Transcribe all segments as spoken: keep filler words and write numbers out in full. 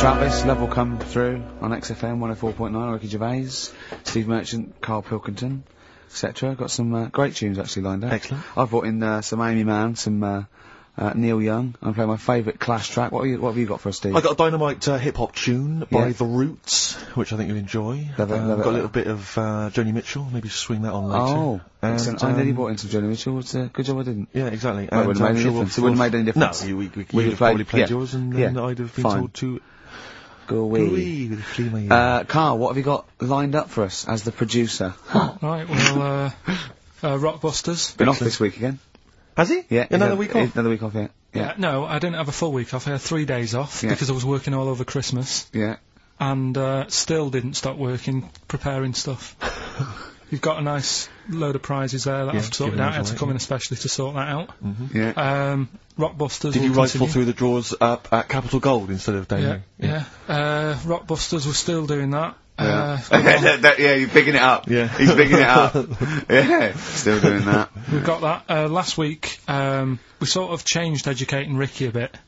Travis, Love Will Come Through on X F M one oh four point nine, Ricky Gervais, Steve Merchant, Carl Pilkington, et cetera. Got some uh, great tunes actually lined up. Excellent. I've brought in uh, some Amy Mann, some uh, uh, Neil Young. I'm playing my favourite Clash track. What have you, what have you got for us, Steve? I got a Dynamite uh, hip-hop tune by Yeah. The Roots, which I think you'll enjoy. Love it, um, love it. got a little bit of uh, Joni Mitchell, maybe swing that on later. Oh, and, excellent. I nearly um, brought in some Joni Mitchell. It's a good job I didn't. Yeah, exactly. Well, it wouldn't And, have made um, any sure difference. we'll- It wouldn't have made any difference. No, we, we, We'd you'd have have probably played- played yeah. yours, and Yeah. then I'd have been Fine. told to... Go away. Wee, with a flea in my ear. Uh, Carl, what have you got lined up for us as the producer? Right, well, uh, uh, Rockbusters. Been off this week again? Has he? Yeah. Another he's week had- off? Another week off, yeah. Yeah. Yeah. No, I didn't have a full week off. I had three days off Yeah. because I was working all over Christmas Yeah. and uh, still didn't stop working, preparing stuff. You've got a nice load of prizes there that Yeah, I've sorted giving out. those I had to away, come yeah. in especially to sort that out. Yeah. Um, Rockbusters. Did you will rifle continue. through the drawers up at Capital Gold instead of down Yeah, here? yeah. Uh, Rockbusters, we're still doing that. Yeah. Uh, that, that, yeah, you're picking it up. Yeah. He's picking it up. Yeah. Still doing that. We've got that. Uh, last week, um, we sort of changed Educating Ricky a bit.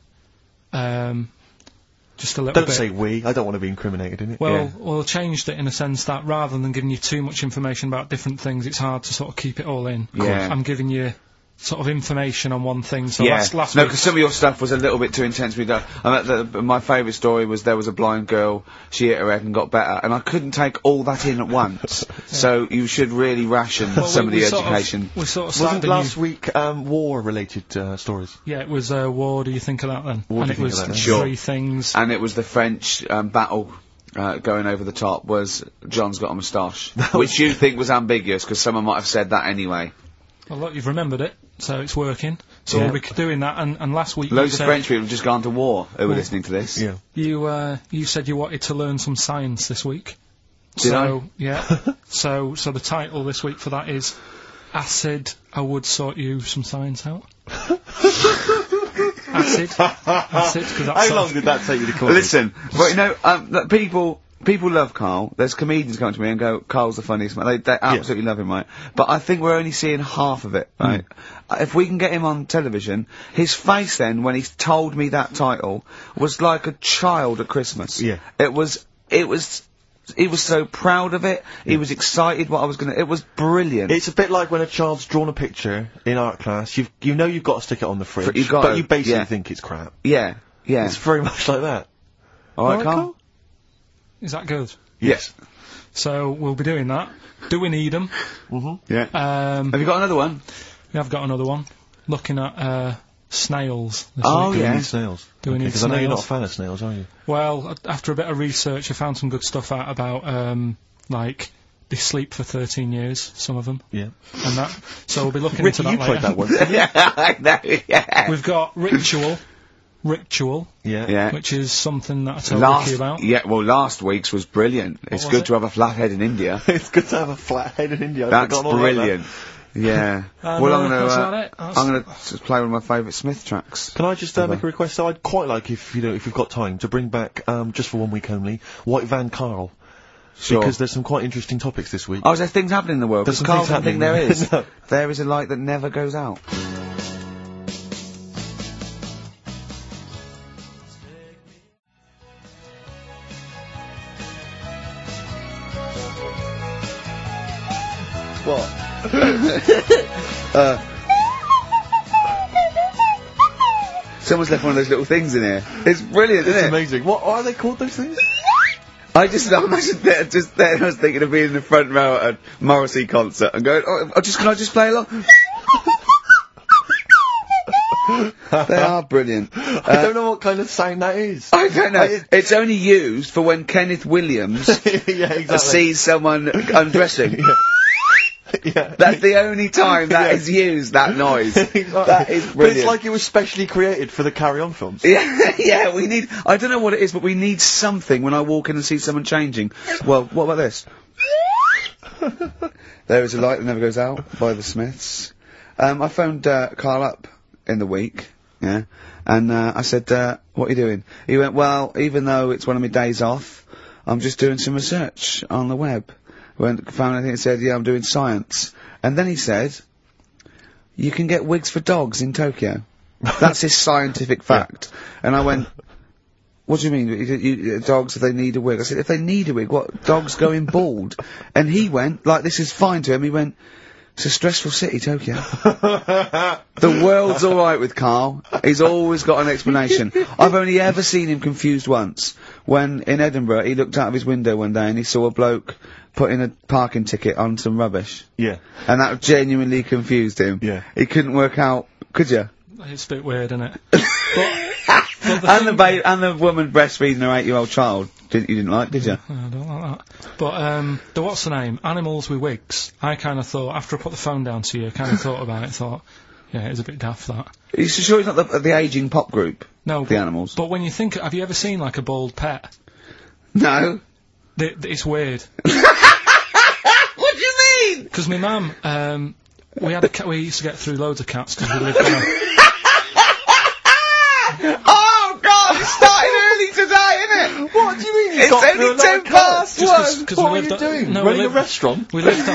Um, just a little Don't bit. say we. I don't want to be incriminated in it. Well, Yeah. well, changed it in a sense that rather than giving you too much information about different things, it's hard to sort of keep it all in. Yeah. I'm giving you sort of information on one thing. So Yeah. last, last no, week, because some of your stuff was a little bit too intense. We done. I mean, the, my favourite story was there was a blind girl. She hit her head and got better, and I couldn't take all that in at once. So you should really ration well, some we, of we the sort education. Of, we sort of Wasn't started a last new, week um, war-related uh, stories? yeah, it was uh, war. Do you think of that then? What and do it you think was of that then? Sure. three things. And it was the French um, battle. Uh, going over the top was John's got a moustache, which you think was ambiguous because someone might have said that anyway. Well, look, you've remembered it, so it's working. So Yeah. we'll be doing that. And, and last week, Loads you of said, French people have just gone to war who were Well, listening to this. Yeah. You uh, you said you wanted to learn some science this week. Did so yeah. so so the title this week for that is Acid. I would sort you some science out. Acid. Acid. Because that's How long sort did that take you to come Listen, but you know, um, that people people love Carl. There's comedians come to me and go, "Carl's the funniest man." They, they absolutely love him, right? But I think we're only seeing half of it, right? Uh, If we can get him on television, his face then when he told me that title was like a child at Christmas. Yeah. It was. It was. He was so proud of it. He was excited what I was gonna. It was brilliant. It's a bit like when a child's drawn a picture in art class. You you know you've got to stick it on the fridge, you've got but to, you basically yeah. think it's crap. yeah. Yeah. It's very much like that. All right, Alright, Carl. Carl? Is that good? Yes. So we'll be doing that. Do we need them? Yeah. Um, Have you got another one? we have got another one. Looking at uh, snails this Oh, week. Do we yeah. need snails? Do we need Because I know you're not a snails? fan of snails, are you? Well, a- after a bit of research, I found some good stuff out about um, like they sleep for thirteen years. Some of them, Yeah. and that. So we'll be looking Ricky, into you that tried later. that once, didn't you? I know, yeah. We've got ritual, ritual, Yeah. Yeah. which is something that I told Last, Ricky about. yeah, well, last week's was brilliant. It's was good it? to have a flat head in India. It's good to have a flat head in India. I've That's forgotten all about that. brilliant. Yeah. And, well, uh, I'm gonna, that's uh, about it. That's- I'm gonna just play one of my favourite Smith tracks. Can I just uh, Okay. make a request? So I'd quite like, if you know, if you've got time, to bring back, um, just for one week only, White Van Carl. Sure. Because there's some quite interesting topics this week. Oh, is there things happening in the world? There's Because some Carl things doesn't think there happening. is. No. There is a light that never goes out. What? Someone's left one of those little things in here. It's brilliant, It's isn't it? amazing. What are they called, those things? I just I imagine that just then I was thinking of being in the front row at a Morrissey concert and going, oh, oh, just can I just play along? They are brilliant. I don't know what kind of sound that is. I don't know. I- It's only used for when Kenneth Williams yeah, exactly. sees someone undressing. yeah. That's the only time that Yeah. is used, that noise. Exactly. That is But brilliant. it's like it was specially created for the Carry On films. Yeah, yeah, we need, I don't know what it is, but we need something when I walk in and see someone changing. Well, what about this? There is a light that never goes out by the Smiths. Um, I phoned, uh, Carl up in the week, yeah, and, uh, I said, uh, what are you doing? He went, well, even though it's one of my days off, I'm just doing some research on the web. Went, found anything that said, yeah, I'm doing science. And then he said, you can get wigs for dogs in Tokyo. That's his scientific fact. And I went, what do you mean? You, you, dogs, if they need a wig? I said, if they need a wig, what? Dogs going bald? And he went, like, this is fine to him, he went, it's a stressful city, Tokyo. The world's alright with Carl. He's always got an explanation. I've only ever seen him confused once. When, in Edinburgh, he looked out of his window one day and he saw a bloke putting a parking ticket on some rubbish. Yeah. And that genuinely confused him. Yeah. He couldn't work out, could you? It's a bit weird, isn't it? but, but the and the thing- ba- and the woman breastfeeding her eight-year-old child. Didn't, you didn't like, did you? I don't like that. But, um, the what's the name? Animals with wigs. I kind of thought, after I put the phone down to you, I kind of thought about it, thought, yeah, it's a bit daft, that. Are you sure it's not the, the ageing pop group? No, The but, Animals? But when you think, have you ever seen, like, a bald pet? No. Th th it's weird. What do you mean? Because my mum, um, we had a cat, we used to get through loads of cats because we lived on a, Oh, God, it started early today, innit? What do you mean? You It's got only through a lot ten of cars? past Just 'cause- one. 'cause What we are you lived on- doing? no, we Running a lived- restaurant? we lived on,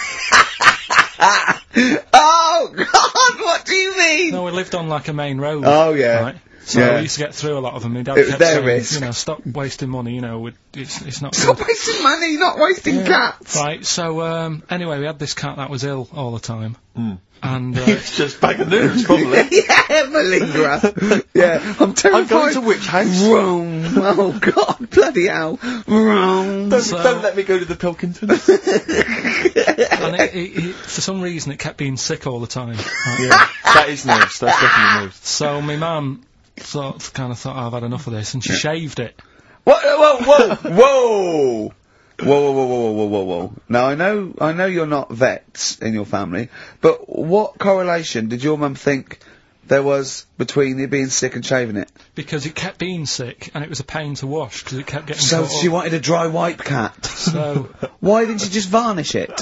Oh, God, what do you mean? no, we lived on like a main road. Oh, yeah. Right? So Yeah. we used to get through a lot of them. My dad It was kept their saying, risk. you know, stop wasting money, you know, with, it's, it's not Stop good. wasting money, not wasting cats. Right, so, um, anyway, we had this cat that was ill all the time. Mm. And, uh, It's just bag of news, probably. Yeah, malingerer. Yeah, I'm terrified. I'm going to which house? Rome. Oh, God, bloody hell. Rome. Don't, So- don't let me go to the Pilkingtons. and it, it, it, for some reason it kept being sick all the time. Right? Yeah, that is nerves. That's definitely nerves. So my mum sort of kind of thought, oh, I've had enough of this, and she shaved it. What? Whoa, whoa, whoa. Whoa, whoa, whoa, whoa, whoa, whoa, whoa. Now, I know, I know you're not vets in your family, but what correlation did your mum think there was between you being sick and shaving it? Because it kept being sick, and it was a pain to wash, because it kept getting So caught she up. wanted a dry wipe cat. So, Why didn't you just varnish it?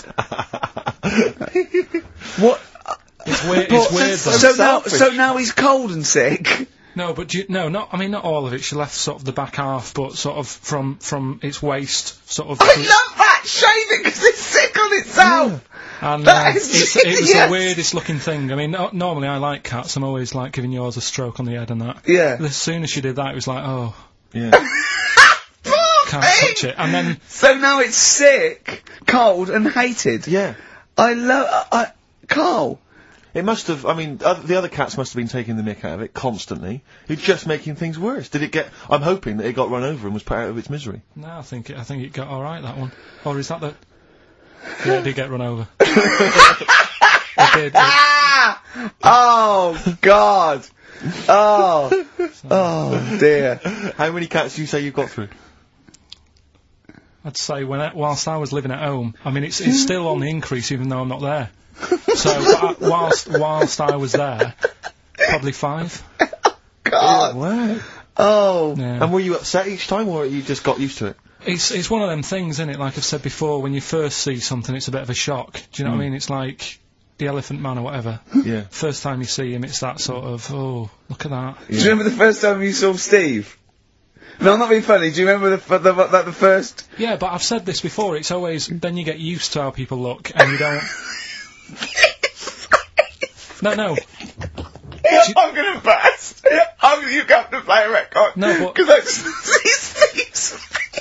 What? it's weird, But- it's weird though. so now, selfish. so now he's cold and sick. No, but do you, no, not, I mean, not all of it, she left sort of the back half, but sort of from, from its waist, sort of. I love that! Shave it because it's sick on itself! And That uh, is it's, it was genius. the weirdest looking thing. I mean, no, normally I like cats, I'm always like giving yours a stroke on the head and that. Yeah. As soon as she did that, it was like, oh, Yeah. Poor can't thing! touch it. And then, So now it's sick, cold, and hated. Yeah. I love. I, I Carl. It must have, I mean, oth- the other cats must have been taking the mick out of it constantly. It's just making things worse. Did it get, I'm hoping that it got run over and was put out of its misery. no, I think it, I think it got alright, that one. Or is that the... Yeah, it did get run over. It did. It, Ah! Oh God. Oh. Oh dear. How many cats do you say you've got through? I'd say when I, whilst I was living at home, I mean, it's it's still on the increase even though I'm not there. So uh, whilst whilst I was there, probably five. God. Wow. Oh. Yeah. And were you upset each time, or you just got used to it? It's it's one of them things, isn't it? Like I've said before, when you first see something, it's a bit of a shock. Do you know what I mean? It's like the Elephant Man or whatever. Yeah. First time you see him, it's that sort of, oh, look at that. Do you remember the first time you saw Steve? No, I'm not being funny. Do you remember the f- the, the, the first? Yeah, but I've said this before. It's always then you get used to how people look, and you don't. No, no. I'm gonna burst. I'm you have to play a record. No, but- because I just see Steve's.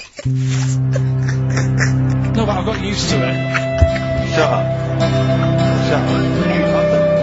No, but I've got used to it. Shut up. Shut up. You love them.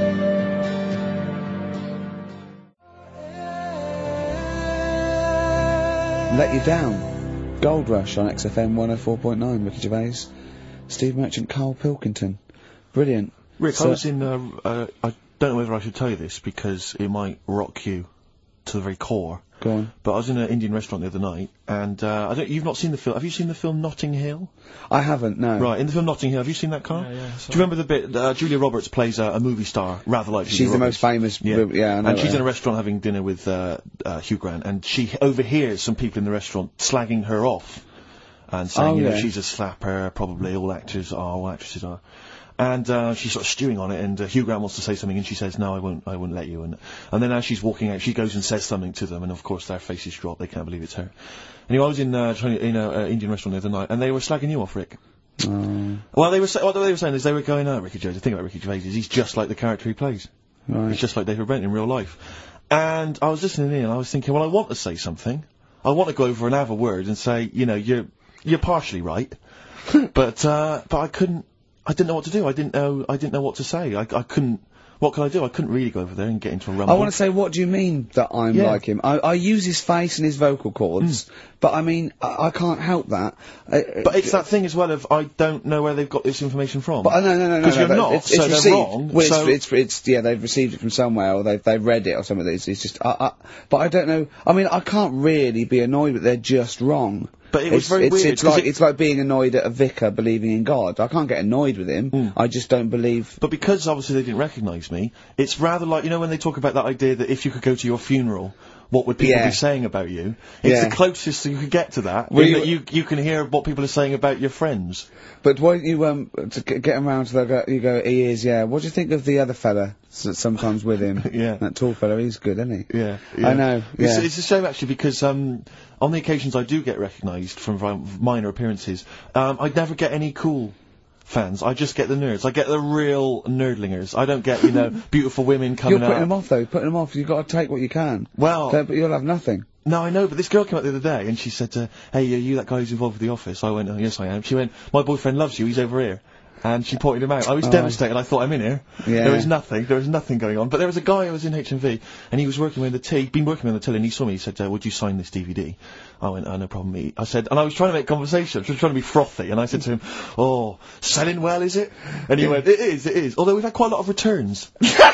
Let You Down. Gold Rush on X F M one oh four point nine. Ricky Gervais, Steve Merchant, Carl Pilkington. Brilliant. Rick, So- I was in, uh, uh, I don't know whether I should tell you this because it might rock you to the very core, Go on. but I was in an Indian restaurant the other night, and, uh, I don't, you've not seen the film, have you seen the film Notting Hill? I haven't, no. Right, in the film Notting Hill, have you seen that, Carl? Yeah, yeah, Do you remember the bit, uh, Julia Roberts plays a, a movie star, rather like Julia She's the Roberts. most famous. Yeah, Yeah, yeah I know and she's her. in a restaurant having dinner with uh, uh, Hugh Grant, and she overhears some people in the restaurant slagging her off and saying, Oh, you know, yeah. she's a slapper, probably all actors are, all actresses are. And uh, she's sort of stewing on it, and uh, Hugh Grant wants to say something, and she says, "No, I won't. I won't let you." And and then as she's walking out, she goes and says something to them, and of course their faces drop. They can't believe it's her. Anyway, I was in uh, China, in an uh, Indian restaurant the other night, and they were slagging you off, Rick. Oh, Well, they were sa- what they were saying is they were going, "Oh, Ricky Gervais. The thing about Ricky Gervais is he's just like the character he plays. right. He's just like David Brent in real life." And I was listening in, and I was thinking, well, I want to say something, I want to go over and have a word and say, you know, you're you're partially right, but uh, but I couldn't. I didn't know what to do. I didn't know. I didn't know what to say. I I couldn't. What could I do? I couldn't really go over there and get into a rumble. I want to say, what do you mean that I'm Yeah. like him? I, I use his face and his vocal cords, Mm. but I mean, I, I can't help that. I, But it's that thing as well of I don't know where they've got this information from. But uh, no, no, no, no, Because no, you're no, not, it's, it's so they're received. wrong, Well, so- it's, it's, it's, yeah, they've received it from somewhere, or they've, they've read it, or something. It's, it's just, I, I, but I don't know. I mean, I can't really be annoyed that they're just wrong. But it was it's, very it's, weird, It's 'cause like, it- it's like being annoyed at a vicar believing in God. I can't get annoyed with him. Mm. I just don't believe. But because obviously they didn't recognise me, it's rather like, you know, when they talk about that idea that if you could go to your funeral, what would people Yeah. be saying about you? It's Yeah. the closest you could get to that, Well, in you- that you, you can hear what people are saying about your friends. But won't you, um, to g- get him round to that, you go, he is, yeah. What do you think of the other fella that's sometimes with him? Yeah. That tall fella, he's good, isn't he? Yeah, I know, It's, yeah. it's a shame actually because um, on the occasions I do get recognised from vi- minor appearances, um, I never get any cool fans. I just get the nerds. I get the real nerdlingers. I don't get, you know, beautiful women You're coming putting out. them off, though. Putting them off. You've got to take what you can. Well, Don't- but you'll have nothing. no, I know, but this girl came up the other day and she said, uh, hey, are you that guy who's involved with The Office? I went, oh, yes, I am. She went, my boyfriend loves you, he's over here. And she pointed him out. I was Oh. devastated. I thought, I'm in here. Yeah. There was nothing. There was nothing going on. But there was a guy who was in H M V, and he was working with the T. He'd been working on the till, and he saw me. He said, uh, "Would you sign this D V D?" I went, "Oh, no problem." He, I said, and I was trying to make conversation. I was trying to be frothy, and I said to him, "Oh, selling well, is it?" And he went, "It is. It is." Although we've had quite a lot of returns.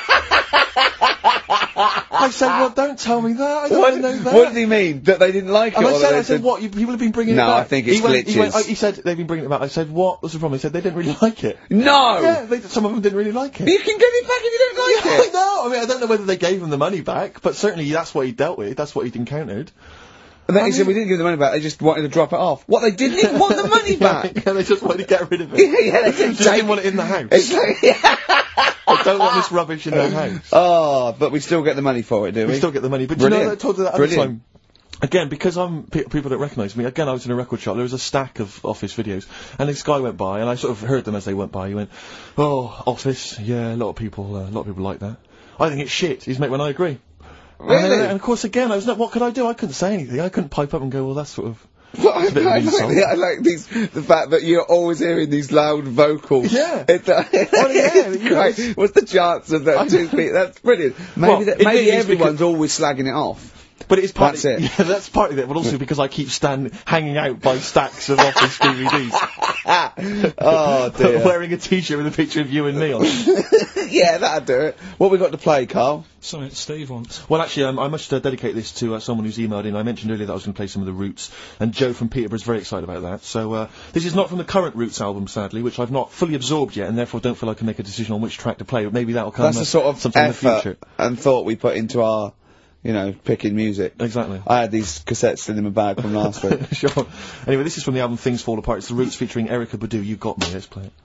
I said, "Well, don't tell me that. I don't What, wanna know that." what did he mean? That they didn't like And it? I or said, that I they said, what, you, people have been bringing No, it back. I think it's he went, He, went, glitches. I, he said, they've been bringing it back. I said, what was the problem? He said, they didn't really like it. No! Yeah, they, some of them didn't really like it. You can get it back if you don't like Yeah, I it! know. I mean, I don't know whether they gave him the money back, but certainly that's what he dealt with. That's what he'd encountered. And then I he said, mean- we didn't give the money back, they just wanted to drop it off. What, they didn't even want the money back? Yeah, they just wanted to get rid of it. Yeah, they They didn't just take didn't want it in the house. It's like, yeah. They don't want this rubbish in their house. Oh, but we still get the money for it, do we? We still get the money. But do you know, Brilliant. I told you that other Brilliant. time. Again, because I'm pe- people don't recognise me. Again, I was in a record shop. There was a stack of Office videos, and this guy went by, and I sort of heard them as they went by. He went, "Oh, Office, yeah, a lot of people, uh, a lot of people like that. I think it's shit." He's mate when I agree. Really? And, then- and of course, again, I was not. What could I do? I couldn't say anything. I couldn't pipe up and go, "Well, that's sort of." Well, I, It's a bit of I an like, insult. the, I like these, the fact that you're always hearing these loud vocals. Yeah. It's, uh, Well, yeah, it's you know, great. it's- What's the chance of that two feet? That's brilliant. Maybe, Well, that, it maybe really is everyone's always slagging it off. But it's part That's of, it. Yeah, that's part of it. But also because I keep stand hanging out by stacks of Office D V Ds, Oh dear. wearing a T-shirt with a picture of you and me on it. Yeah, that'd do it. What we got to play, Carl? Something that Steve wants. Well, actually, um, I must uh, dedicate this to uh, someone who's emailed in. I mentioned earlier that I was going to play some of the Roots, and Joe from Peterborough's very excited about that. So uh, this is not from the current Roots album, sadly, which I've not fully absorbed yet, and therefore don't feel I can make a decision on which track to play. But maybe that'll come That's uh, the sort of sometime in the effort future. and thought we put into our, you know, picking music. Exactly. I had these cassettes still in my bag from last week. Sure. Anyway, this is from the album Things Fall Apart. It's the Roots featuring Erykah Badu. You Got Me. Let's play it.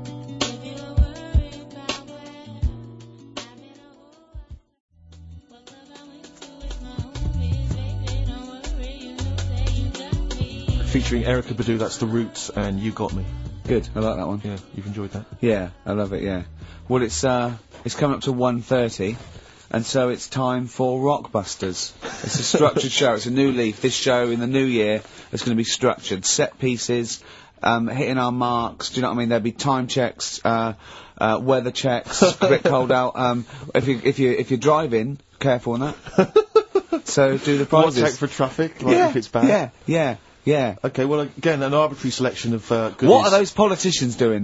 Featuring Erykah Badu, that's The Roots, and You Got Me. Good, I like that one. Yeah, you've enjoyed that. Yeah, I love it, yeah. Well, it's, uh, it's coming up to one thirty, and so it's time for Rockbusters. It's a structured show, it's a new leaf. This show in the new year is going to be structured. Set pieces, um, hitting our marks, do you know what I mean? There'll be time checks, uh, uh, weather checks, quick hold out. Um, if you, if you, if you're driving, careful on that. So do the One prizes. check for traffic, like yeah, if it's bad. yeah, yeah, yeah. Okay, well, again, an arbitrary selection of uh, goodies. What are those politicians doing?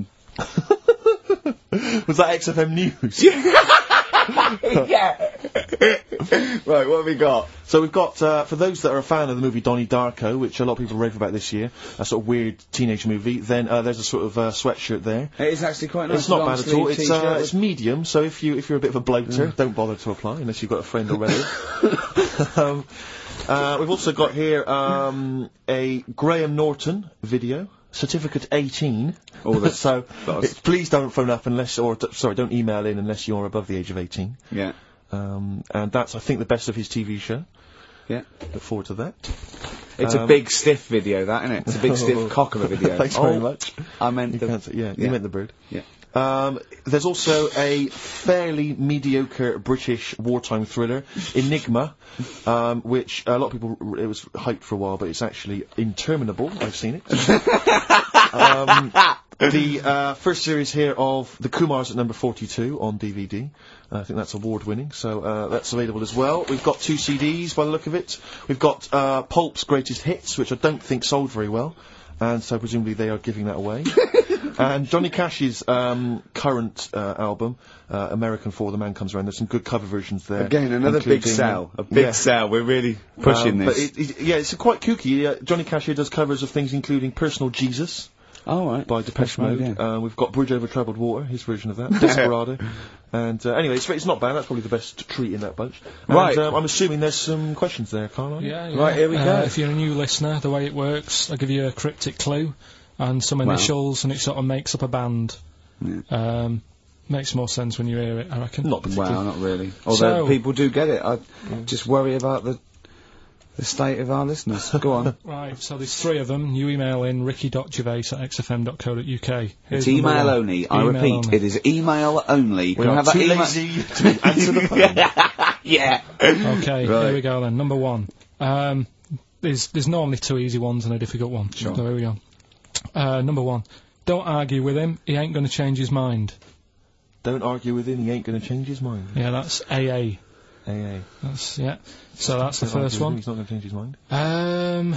Was that X F M News? Yeah. Right, what have we got? So we've got, uh, for those that are a fan of the movie Donnie Darko, which a lot of people rave about this year, a sort of weird teenage movie, then uh, there's a sort of uh, sweatshirt there. It is actually quite nice. It's not long bad at all. sleeve It's uh, t-shirt it's medium, so if you if you're a bit of a bloater, don't bother to apply unless you've got a friend already. um, uh, we've also got here um, a Graham Norton video. Certificate eighteen. Oh, that's- so that's- it- please don't phone up unless, or t- sorry, don't email in unless you're above the age of eighteen. Yeah. Um, and that's, I think, the best of his T V show. Yeah. Look forward to that. It's a Um, big stiff video, that, isn't it? It's a big stiff cock of a video. Thanks oh, very much. I meant You the... can't say, yeah, yeah. you meant the bird. Yeah. Um, there's also a fairly mediocre British wartime thriller, Enigma, um, which a lot of people, it was hyped for a while, but it's actually interminable. I've seen it. um, the uh, first series here of The Kumars at number forty-two on D V D. Uh, I think that's award-winning, so uh, that's available as well. We've got two C Ds by the look of it. We've got uh, Pulp's Greatest Hits, which I don't think sold very well, and so presumably they are giving that away. And Johnny Cash's um, current uh, album, uh, American For the Man Comes Around. There's some good cover versions there. Again, another big including- sell. A big yeah. sell. We're really pushing Um, this. But it, it, yeah, it's quite kooky. Uh, Johnny Cash here does covers of things including Personal Jesus All right. by Depeche Mode. yeah. Uh, we've got Bridge Over Troubled Water, his version of that. Desperado. And uh, anyway, it's, it's not bad. That's probably the best treat in that bunch. And, Right. Um, I'm assuming there's some questions there, Carl. aren't you? Yeah, yeah. Right, here we Uh, go. If you're a new listener, the way it works, I'll give you a cryptic clue and some Wow. initials, and it sort of makes up a band. Yeah. Um, makes more sense when you hear it, I reckon. Not particularly. Wow, not really. Although So- people do get it. I just worry about the the state of our listeners. Go on. Right, so there's three of them. You email in ricky.gervais at x f m dot co dot u k. It's Here's number email one. only. I Email repeat, only. it is email only. We Can I are have that too email? lazy to answer the phone. Yeah. Okay, Right. here we go then. Number one. Um, there's there's normally two easy ones and a difficult one. Sure. So here we go. Uh, number one. Don't argue with him. He ain't going to change his mind. Don't argue with him, he ain't going to change his mind. Yeah, that's A A. A A. That's yeah. So that's the Don't argue first with him, one. He's not going to change his mind. Um,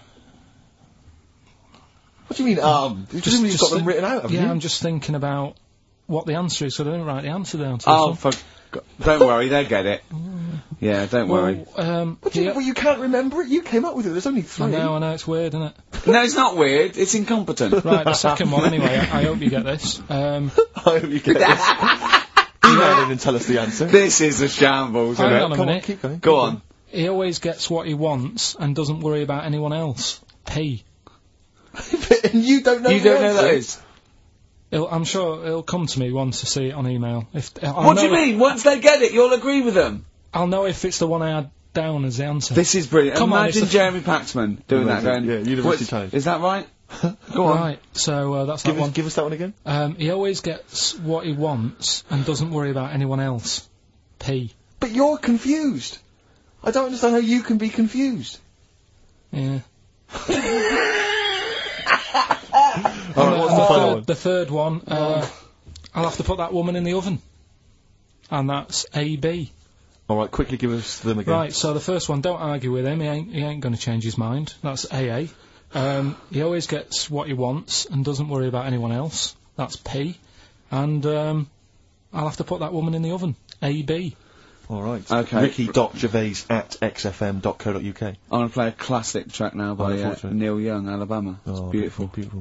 What do you mean, um? You Just- presumably you've got just them think- written out, haven't yeah, you? I'm just thinking about what the answer is, so I don't write the answer down. To Oh, this one. for Go- don't worry, they get it. Yeah, don't worry. Well, um, What do you, yeah, well, you can't remember it? You came up with it. There's only I three. know, I know, it's weird, isn't it? No, it's not weird. It's incompetent. Right, the second one, anyway, I, I hope you get this. Um, I hope you get this. Email in and tell us the answer. This is a shambles, isn't Hang it? on a Come on, minute. keep going. Go on. he always gets what he wants and doesn't worry about anyone else. P. And you don't know You the don't know answer. that is? It'll, I'm sure it'll come to me once I see it on email. If I'll What do you know if- mean? Once they get it, you'll agree with them. I'll know if it's the one I had down as the answer. This is brilliant. Come on, Imagine it's the- Jeremy Paxman doing that. Amazing. Going, Yeah, University "What's- Times." Is that right? Go on. Right, so uh, that's Give that us, one. give us that one again. Um, he always gets what he wants and doesn't worry about anyone else. P. But you're confused. I don't understand how you can be confused. Yeah. All right, what's the the, final third, one? the third one, uh, I'll have to put that woman in the oven. And that's A B. All right, quickly give us them again. Right, so the first one, don't argue with him, he ain't, he ain't going to change his mind. That's A A. Um, he always gets what he wants and doesn't worry about anyone else. That's P. And um, I'll have to put that woman in the oven. A B. All right. Okay. Ricky.gervais at x f m dot co dot u k. I'm going to play a classic track now by uh, unfortunate. Neil Young, Alabama. It's Oh, beautiful. Beautiful.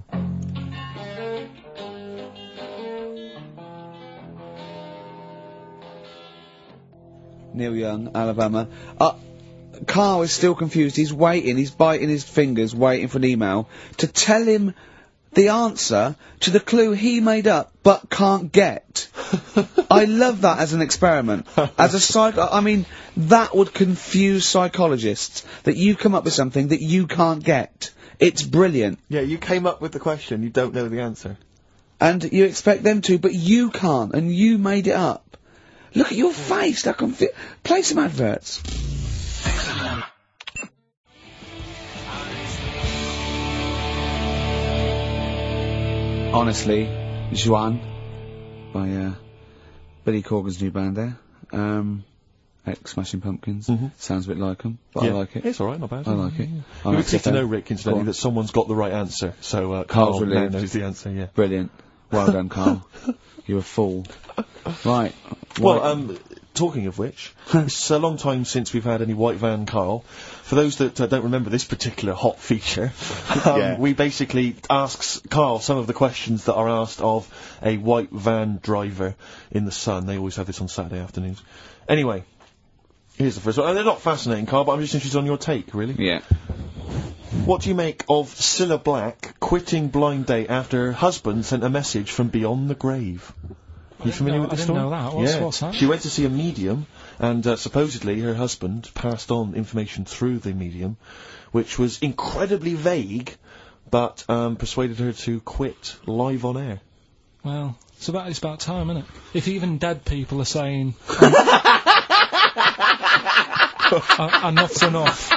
Neil Young, Alabama. Uh, Carl is still confused. He's waiting. He's biting his fingers, waiting for an email to tell him the answer to the clue he made up but can't get. I love that as an experiment. As a psych, I mean, that would confuse psychologists. That you come up with something that you can't get. It's brilliant. Yeah, you came up with the question. You don't know the answer. And you expect them to, but you can't, and you made it up. Look at your face, that confi- Play some adverts. Honestly, Juan, by uh, Billy Corgan's new band there. Um, ex Smashing Pumpkins. Mhm. Sounds a bit like them, but yeah. I like it. It's all right, not bad. I like it. You I would like take to it, know, though. Rick, Go incidentally, on. that someone's got the right answer. So uh, Carl's Carl now relieved. knows the answer. Yeah. Brilliant. Well done, Carl. You're a fool. Right. Well, Right. um, talking of which, it's a long time since we've had any White Van Carl. For those that uh, don't remember this particular hot feature, um, Yeah. we basically ask Carl some of the questions that are asked of a white van driver in the Sun. They always have this on Saturday afternoons. Anyway, here's the first one. And they're not fascinating, Carl, but I'm just interested on your take, really. Yeah. What do you make of Cilla Black quitting Blind Date after her husband sent a message from beyond the grave? Are you familiar know- with the I didn't story? know that. What's- yeah. what's that? She went to see a medium, and uh, supposedly her husband passed on information through the medium, which was incredibly vague, but um, persuaded her to quit live on air. Well, It's about, it's about time, isn't it? If even dead people are saying, uh, enough's enough.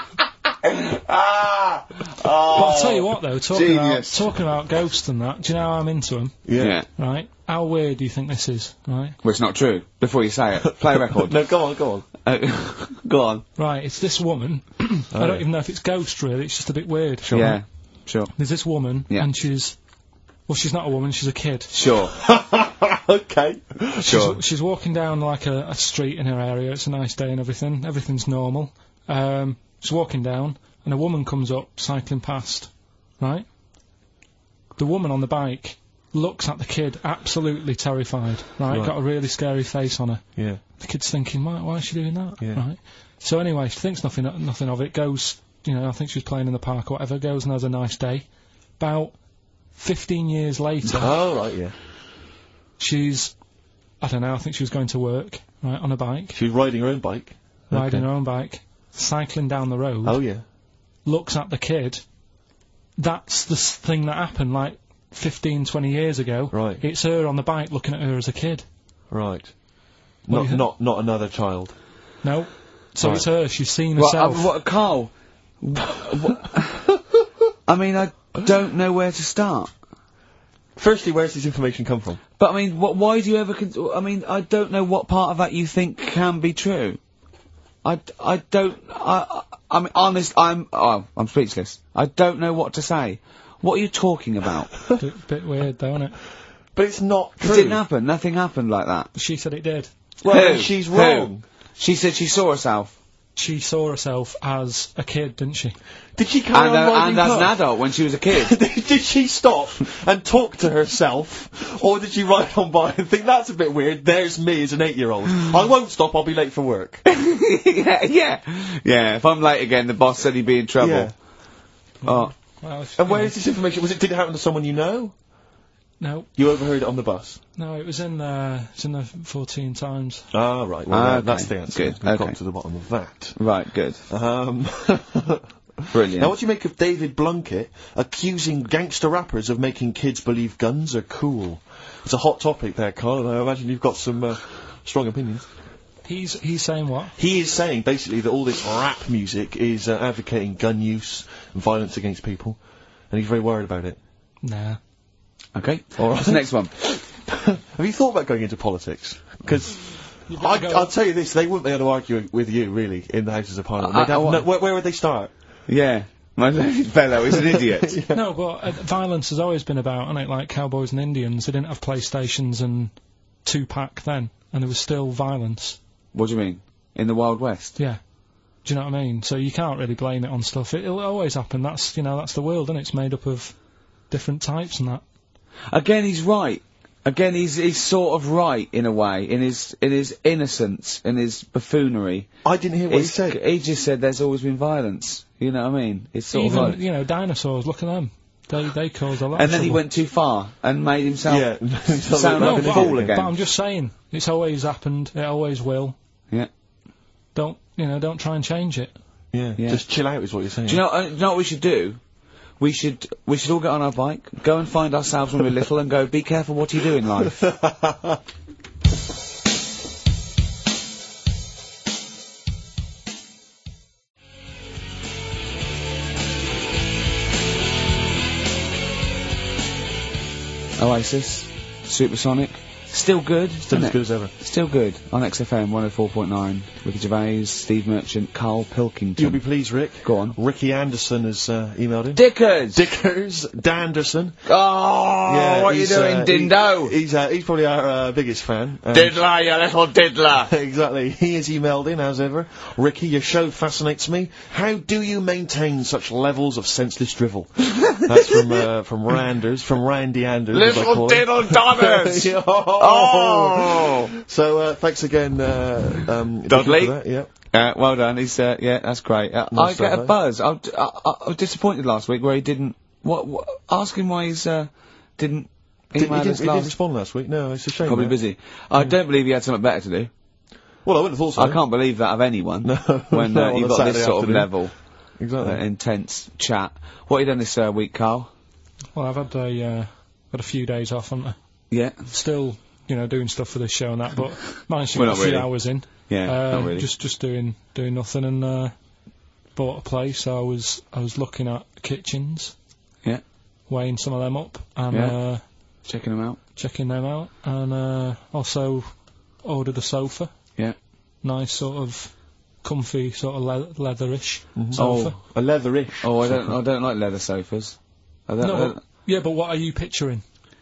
Ah! But I'll tell you what, though, talking about, Genius. talking about ghosts and that, do you know how I'm into them, Yeah. right? How weird do you think this is, right? Well, it's not true. Before you say it, play a record. No, go on, go on. Uh, go on. Right, it's this woman. I don't yeah. even know if it's ghost, really. It's just a bit weird. Yeah. Sure. There's this woman, Yeah. and she's... Well, she's not a woman, she's a kid. Sure. Okay. Sure. She's, she's walking down, like, a, a street in her area. It's a nice day and everything. Everything's normal. Um, she's walking down, and a woman comes up, cycling past. Right? The woman on the bike looks at the kid, absolutely terrified. Right? Right. Got a really scary face on her. Yeah. The kid's thinking, why, why is she doing that? Yeah. Right? So anyway, she thinks nothing, nothing of it. Goes, you know, I think she was playing in the park or whatever. Goes and has a nice day. About fifteen years later, Oh, right, yeah. she's, I don't know, I think she was going to work, right, on a bike, She was riding her own bike. riding Okay. her own bike, cycling down the road, Oh, yeah. looks at the kid. That's the s- thing that happened, like, fifteen, twenty years ago. Right. It's her on the bike looking at her as a kid. Right. What do you Not, think? not, not another child. No. So Right. it's her, she's seen What, uh, herself. what, Carl? What, I mean, I don't know where to start. Firstly, where's this information come from? But I mean, what, why do you ever? Con- I mean, I don't know what part of that you think can be true. I, I don't. I, I, I mean, honest. I'm. Oh, I'm speechless. I don't know what to say. What are you talking about? bit, bit weird, though, isn't it? But it's not It true. didn't happen. Nothing happened like that. She said it did. Well, Who? then she's Who? wrong. She said she saw herself. She saw herself as a kid, didn't she? Did she carry And, on uh, riding and as an past? adult when she was a kid. Did she stop and talk to herself, or did she ride on by and think that's a bit weird? There's me as an eight-year-old. I won't stop. I'll be late for work. yeah, yeah. Yeah, if I'm late again, the boss said he'd be in trouble. Yeah. Oh. Well, if- And where you is this information? Was it? Did it happen to someone you know? know, You overheard it on the bus. no, no, it was in uh, it's in the fourteen Times. Ah, right. Well, Ah, that- okay. that's the answer. Good, We've okay. got to the bottom of that. Right, good. Um, Brilliant. now, what do you make of David Blunkett accusing gangster rappers of making kids believe guns are cool? It's a hot topic there, Carl, and I imagine you've got some uh, strong opinions. He's he's saying what? He is saying, basically, that all this rap music is uh, advocating gun use and violence against people, and he's very worried about it. Nah. Okay. All What's the next one? Have you thought about going into politics? Because You've got to go- I'll tell you this, they wouldn't be able to argue with you, really, in the Houses of Parliament. I- They'd have I- no, where, where would they start? Yeah. My learned fellow is an idiot. No, but uh, violence has always been about, hasn't it? Like cowboys and Indians, they didn't have PlayStations and Tupac then, and there was still violence. What do you mean? In the Wild West? Yeah. Do you know what I mean? So you can't really blame it on stuff. It, it'll always happen. That's, you know, that's the world, and it's made up of different types and that. Again, he's right. Again, he's he's sort of right in a way, in his in his innocence, in his buffoonery. I didn't hear what he It's- said. He just said there's always been violence. You know what I mean? It's sort Even, of like, you know, dinosaurs, look at them. They they caused a lot and of then he trouble. went too far and made himself Yeah. sound No, like a but, fool but again. I'm just saying, it's always happened, it always will. Yeah. Don't, you know, don't try and change it. Yeah. Yeah. Just chill out is what you're saying. Do you know? Uh, do you know what we should do? We should we should all get on our bike, go and find ourselves when we're little, and go. Be careful what you do in life. Oasis, Supersonic, still good, Still isn't as it? good as ever. Still good on X F M one oh four point nine. Ricky Gervais, Steve Merchant, Carl Pilkington. You'll be pleased, Rick. Go on. Ricky Anderson has uh, emailed in. Dickers. Dickers, Danderson. Oh, what are you he's, doing, uh, Dindo? He, he's uh, he's probably our uh, biggest fan. Um, Diddler, you little diddler. Exactly. He has emailed in, as ever. Ricky, your show fascinates me. How do you maintain such levels of senseless drivel? That's from uh, from Randers, from Randy Anders. as I Little call him. diddle dollars. Oh. So uh, thanks again, uh, um, Dicky, Dudley. for that, yeah. Uh, well done. He's uh, yeah, that's great. Uh, I Nice get stuff, a eh? buzz. I, I, I was disappointed last week where he didn't. What? what ask him why he's uh, didn't Did, he, email didn't, us he didn't last. respond last week. No, it's a shame. Probably that. busy. I don't believe he had something better to do. Well, I wouldn't have thought so. I can't believe that of anyone. No, when no, uh, on you've a got Saturday this sort afternoon. of level, Exactly. uh, intense chat. What have you done this uh, week, Carl? Well, I've had a, uh, had a few days off, haven't I? Yeah. Still, you know, doing stuff for this show and that, but managed to Well, get a not few really. hours in. Yeah, Uh, not really. Just just doing doing nothing, and uh, bought a place. So I was I was looking at kitchens. Yeah. Weighing some of them up and Yeah. uh, Checking them out. checking them out, and uh, also ordered a sofa. Yeah. Nice sort of comfy sort of le- leatherish Mhm. sofa. A leatherish. Oh, I don't, I don't like leather sofas. I don't, No, I don't- but, yeah, but what are you picturing?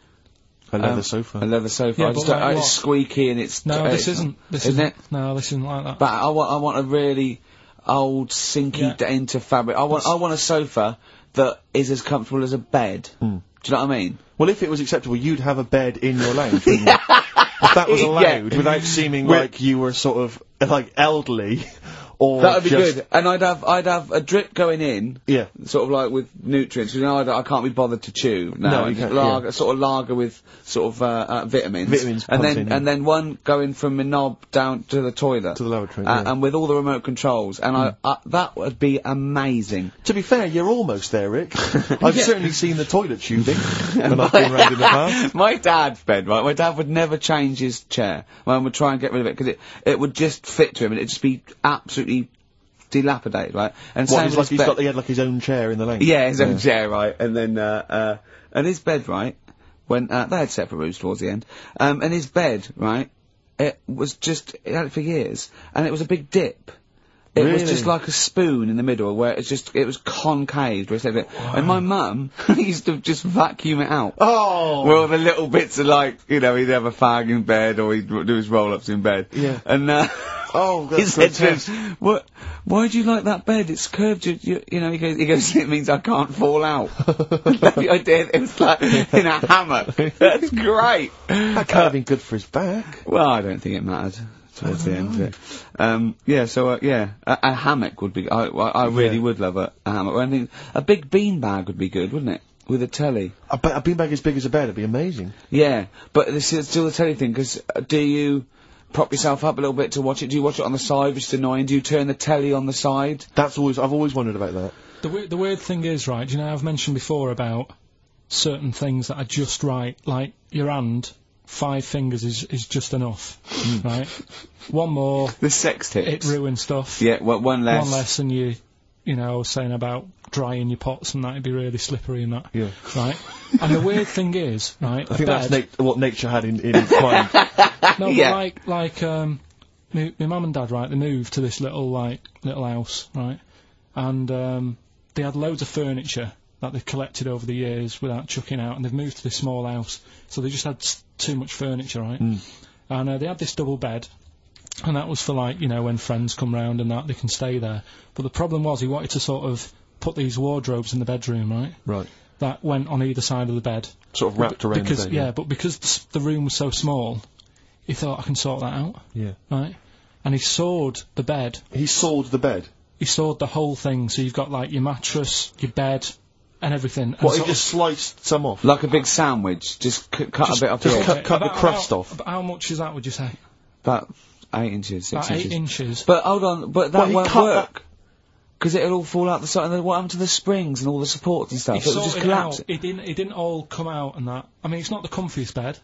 A leather um, sofa. a leather sofa. Yeah, I just but don't, like I- what? it's squeaky and it's. No, uh, this it's- isn't. This isn't isn't. it? No, this isn't like that. But I want, I want a really old, sinky Yeah. dainty fabric. I want, I want a sofa that is as comfortable as a bed. Mm. Do you know what I mean? Well, if it was acceptable, you'd have a bed in your lounge, wouldn't you? If that was allowed, Yeah. without seeming We're- like you were sort of, like, elderly, or That would be just- good. And I'd have, I'd have a drip going in. Yeah. Sort of like with nutrients. You know, I, don't- I can't be bothered to chew. No, No, you just can't, lager, yeah. sort of lager with sort of uh, uh, vitamins. Vitamins and then pumped in, and then one going from my knob down to the toilet. To the lavatory, Uh, yeah. And with all the remote controls. And I, uh, that would be amazing. To be fair, you're almost there, Rick. I've Yeah. certainly seen the toilet tubing when I've been round in the past. My dad's bed, right? My dad would never change his chair. Mum would try and get rid of it because it, it would just fit to him and it'd just be absolutely dilapidated, right? And What, same he's with like his he's bed. got, he had like his own chair in the lane. Yeah, his own chair, right? And then, uh, uh, and his bed, right? When, uh, they had separate rooms towards the end. Um, and his bed, right? It was just, it had it for years. And it was a big dip. It was Really? just like a spoon in the middle where it's just, it was concaved. Where it said it. And my mum used to just vacuum it out. Oh! Where all the little bits are like, you know, he'd have a fag in bed or he'd do his roll-ups in bed. Yeah. And, uh, Oh, he that's said to grotesque. him, "What? Why do you like that bed? It's curved. You, you, you know." He goes, "He goes. It means I can't fall out." The idea it was like in a hammock. That's great. That can't have been good for his back. Well, I don't think it mattered towards the end of it. Um, yeah. So uh, yeah, a, a hammock would be. I, I, I really Yeah. would love a, a hammock. I think a big bean bag would be good, wouldn't it? With a telly. A, ba- a beanbag as big as a bed would be amazing. Yeah, but this is still the telly thing because uh, do you prop yourself up a little bit to watch it? Do you watch it on the side, which is annoying? Do you turn the telly on the side? That's always, I've always wondered about that. The we- the weird thing is, right? You know, I've mentioned before about certain things that are just right, like your hand. Five fingers is is just enough, right? One more, The sex it tips. ruins stuff. Yeah, well, one less. One less, and you, you know, I was saying about drying your pots and that'd be really slippery and that, Yeah. right? And the weird thing is, right? I think that's nat- what nature had in, in mind. No, Yeah. but like, like, um, my, my mum and dad, right, they moved to this little, like, little house, right? And, um, they had loads of furniture that they've collected over the years without chucking out, and they've moved to this small house. So they just had s- too much furniture, right? Mm. And, uh, they had this double bed, and that was for, like, you know, when friends come round and that, they can stay there. But the problem was he wanted to sort of put these wardrobes in the bedroom, right? Right. That went on either side of the bed. Sort of wrapped around because, the bed. yeah, but because the, s- the room was so small, he thought, I can sort that out, Yeah. right? And he sawed the bed. He sawed the bed. He sawed the whole thing, so you've got, like, your mattress, your bed, and everything. And What, he sort just of- sliced some off? Like a big sandwich, just c- cut just- a bit off the just edge. cut- cut the about- crust about- off. about how much is that, would you say? About eight inches, six About inches. eight inches. But hold on, but that Well, he won't cut work. Because it'll all fall out the side, and then what happened to the springs and all the supports and stuff? He It will just sorted it collapse. out. It didn't. It didn't all come out and that. I mean, it's not the comfiest bed,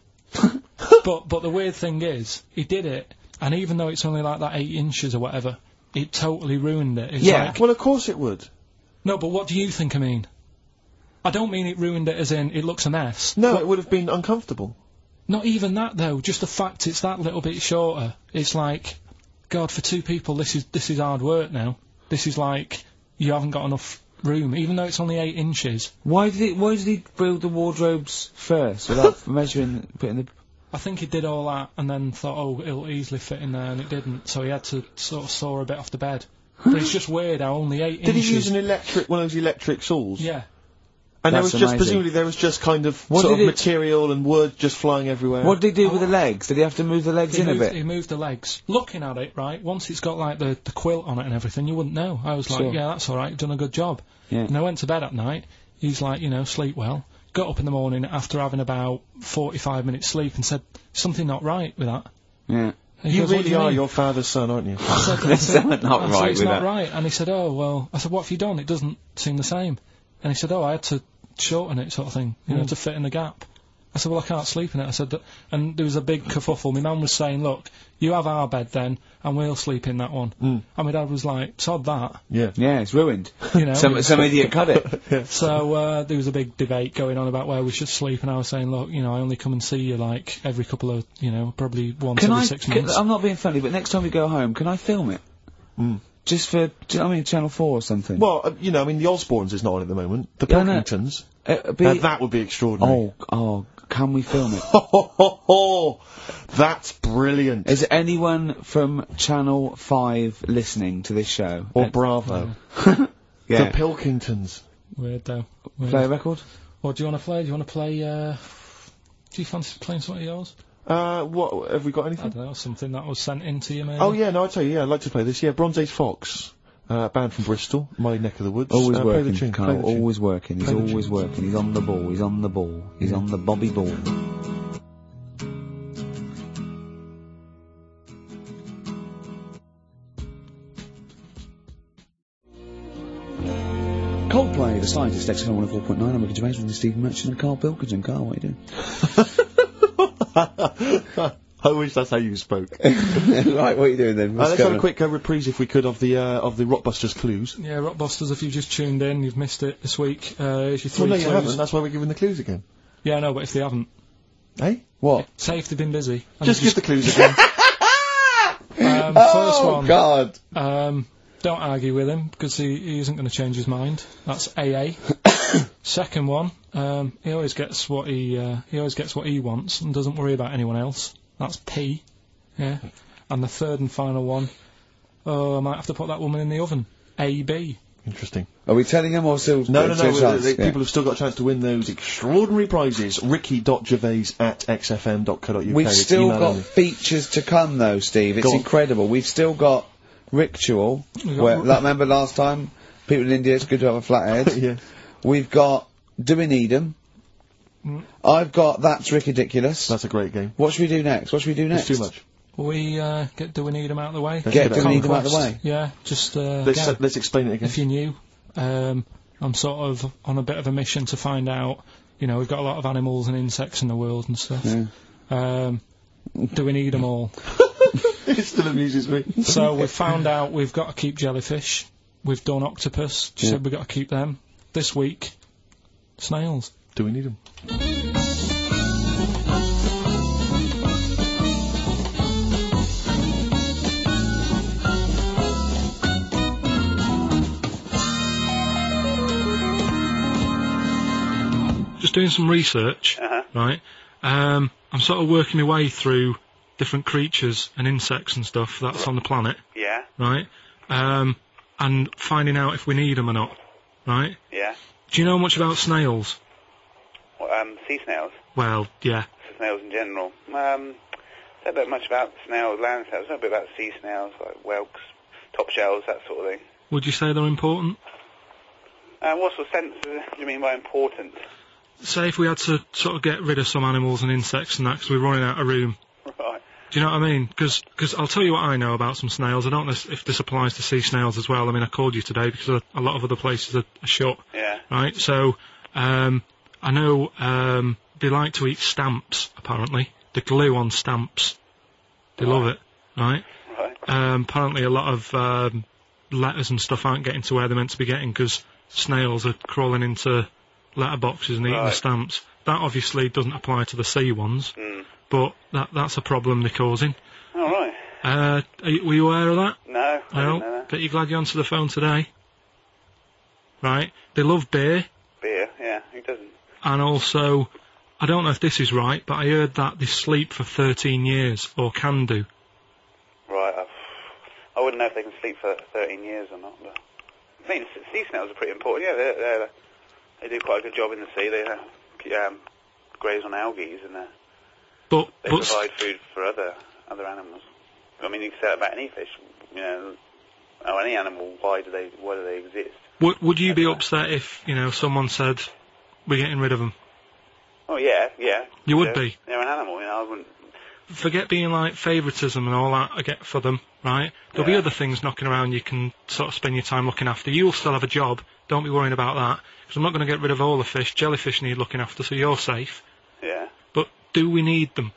but but the weird thing is, he did it, and even though it's only like that eight inches or whatever, it totally ruined it. It's Yeah. like, Well, of course it would. no, but what do you think I mean? I don't mean it ruined it as in it looks a mess. No, it would have been uncomfortable. Not even that though. Just the fact it's that little bit shorter. It's like, God, for two people, this is this is hard work now. This is like you haven't got enough room, even though it's only eight inches. Why did he, why did he build the wardrobes first without measuring, putting the... I think he did all that and then thought, oh, it'll easily fit in there, and it didn't. So he had to sort of saw a bit off the bed. But it's just weird how only eight Did inches. he use an electric, one of those electric saws? Yeah. And there That's was just, amazing. presumably there was just kind of What sort of did it- material and wood just flying everywhere. What did he do with the legs? Did he have to move the legs He in a moved, bit? he moved the legs. Looking at it, right, once it's got like the, the quilt on it and everything, you wouldn't know. I was like, Sure. yeah, that's alright, you've done a good job. Yeah. And I went to bed at night, he's like, you know, sleep well. Got up in the morning after having about forty-five minutes sleep and said, something not right with that. Yeah. And he You goes, "What do really are mean?" your father's son, aren't you? I said, I There's said- something not I said, right it's with not that. right. And he said, oh, well, I said, what have you done? It doesn't seem the same. And he said, oh, I had to shorten it, sort of thing, you know, Mm. to fit in the gap. I said, well, I can't sleep in it. I said, that, and there was a big kerfuffle. My mum was saying, look, you have our bed then, and we'll sleep in that one. Mm. And my dad was like, sod that. Yeah. Yeah, it's ruined. You know. some some idiot cut it. So uh, there was a big debate going on about where we should sleep, and I was saying, look, you know, I only come and see you like every couple of, you know, probably once Can every I? six Can, months. I'm not being funny, but next time we go home, can I film it? Mm. Just for, I mean, Channel Four or something. Well, uh, you know, I mean, the Osbournes is not on at the moment. The Yeah, no. Pilkingtons. Uh, be, Uh, that would be extraordinary. oh, oh, can we film it? Ho, ho, ho, ho. That's brilliant. Is anyone from Channel Five listening to this show? Or Uh, Bravo. yeah. The Pilkingtons. Weird though. Weird. Play a record? What do you want to play? Do you want to play? Uh, do you fancy playing something of yours? Uh, what, have we got I anything? don't know, something that was sent in to you, maybe. Oh yeah, no, I'll tell you, yeah, I'd like to play this. Yeah, Bronze Age Fox, uh, band from Bristol, my neck of the woods. Always uh, play working, the tune, play Carl. the tune. Always working. He's Play the always tune. working. He's on the ball. He's on the ball. He's on the Bobby ball. Coldplay, the scientist, X F M one oh four point nine. I'm Ricky Gervais with Stephen Merchant and Carl Pilkington. Carl, what are you doing? I wish that's how you spoke. uh, Right, what are you doing then? What's let's going have a on? quick uh, reprise, if we could, of the uh, of the Rockbusters clues. Yeah, Rockbusters, if you've just tuned in, you've missed it this week. Uh, here's your three Well, no, you clues. haven't. That's why we're giving the clues again. Yeah, no, but if they haven't, Eh? What? say if they've been busy. And Just give the clues again. um, Oh, first one. God. Um, don't argue with him because he, he isn't going to change his mind. That's A A. Second one, um, he always gets what he uh, he always gets what he wants and doesn't worry about anyone else. That's P. Yeah. And the third and final one, oh, I might have to put that woman in the oven. A B. Interesting. Are we telling him or still? No, no, still no. chance? the- the Yeah. People have still got a chance to win those extraordinary prizes. Ricky.gervais at x f m dot co dot u k. We've It's still email got only. features to come, though, Steve. It's Go on. incredible. We've still got Ritual. We've got Where, Ri- like, remember last time? People in India, it's good to have a flathead. Yeah. We've got Do We Need 'Em? Mm. I've got That's Ridiculous. That's a great game. What should we do next? What should we do next? It's too much. We uh, get do we need him out of the way? Let's Get get Do that We on. Need 'Em out of the way? Conquest. Yeah, just uh, Let's, yeah. uh, let's explain it again. If you're new, um, I'm sort of on a bit of a mission to find out. You know, we've got a lot of animals and insects in the world and stuff. Yeah. Um, do we need them all? It still amuses me. So we've found out we've got to keep jellyfish. We've done octopus. She Yeah. said we've got to keep them. This week, snails. Do we need them? Just doing some research, Uh-huh. right? Um, I'm sort of working my way through different creatures and insects and stuff that's on the planet, Yeah, right? Um, and finding out if we need them or not, right? yeah. Do you know much about snails? Well, um, sea snails, Well, yeah. snails in general. Um, don't know much about snails, land snails. Know a bit about sea snails, like whelks, top shells, that sort of thing. Would you say they're important? Um, what sort of sense uh, do you mean by important? Say if we had to sort of get rid of some animals and insects and that because we're running out of room. Right. Do you know what I mean? Because I'll tell you what I know about some snails. I don't know if this applies to sea snails as well. I mean, I called you today because a, a lot of other places are, are shut, Yeah. right? So um, I know um, they like to eat stamps, apparently. The glue on stamps. They love it, right? Right. Um, apparently a lot of um, letters and stuff aren't getting to where they're meant to be getting because snails are crawling into letterboxes and eating the Right. stamps. That obviously doesn't apply to the sea ones, Mm. but that that's a problem they're causing. All right. Uh, are you, were you aware of that? No, I didn't know No. that. Bet you're glad you're onto the phone today. Right. They love beer, Beer, yeah, who doesn't? and also, I don't know if this is right, but I heard that they sleep for thirteen years, or can do. Right. I've, I wouldn't know if they can sleep for thirteen years or not, but I mean, s- sea snails are pretty important. Yeah, they're, they're, they do quite a good job in the sea. They uh, um, graze on algae and uh, But, they but, s- provide food for other other animals. I mean, you can say that about any fish, you know, or any animal. Why do they why do they exist? would, would you be upset if, you know, someone said, we're getting rid of them? Oh yeah, yeah. You would they're, be. They're an animal, you know. I wouldn't. Forget being like favouritism and all that I get for them, right? There'll be Yeah. other things knocking around you can sort of spend your time looking after. You'll still have a job, don't be worrying about that, because I'm not going to get rid of all the fish. Jellyfish need looking after, so you're safe. Yeah. Do we need them?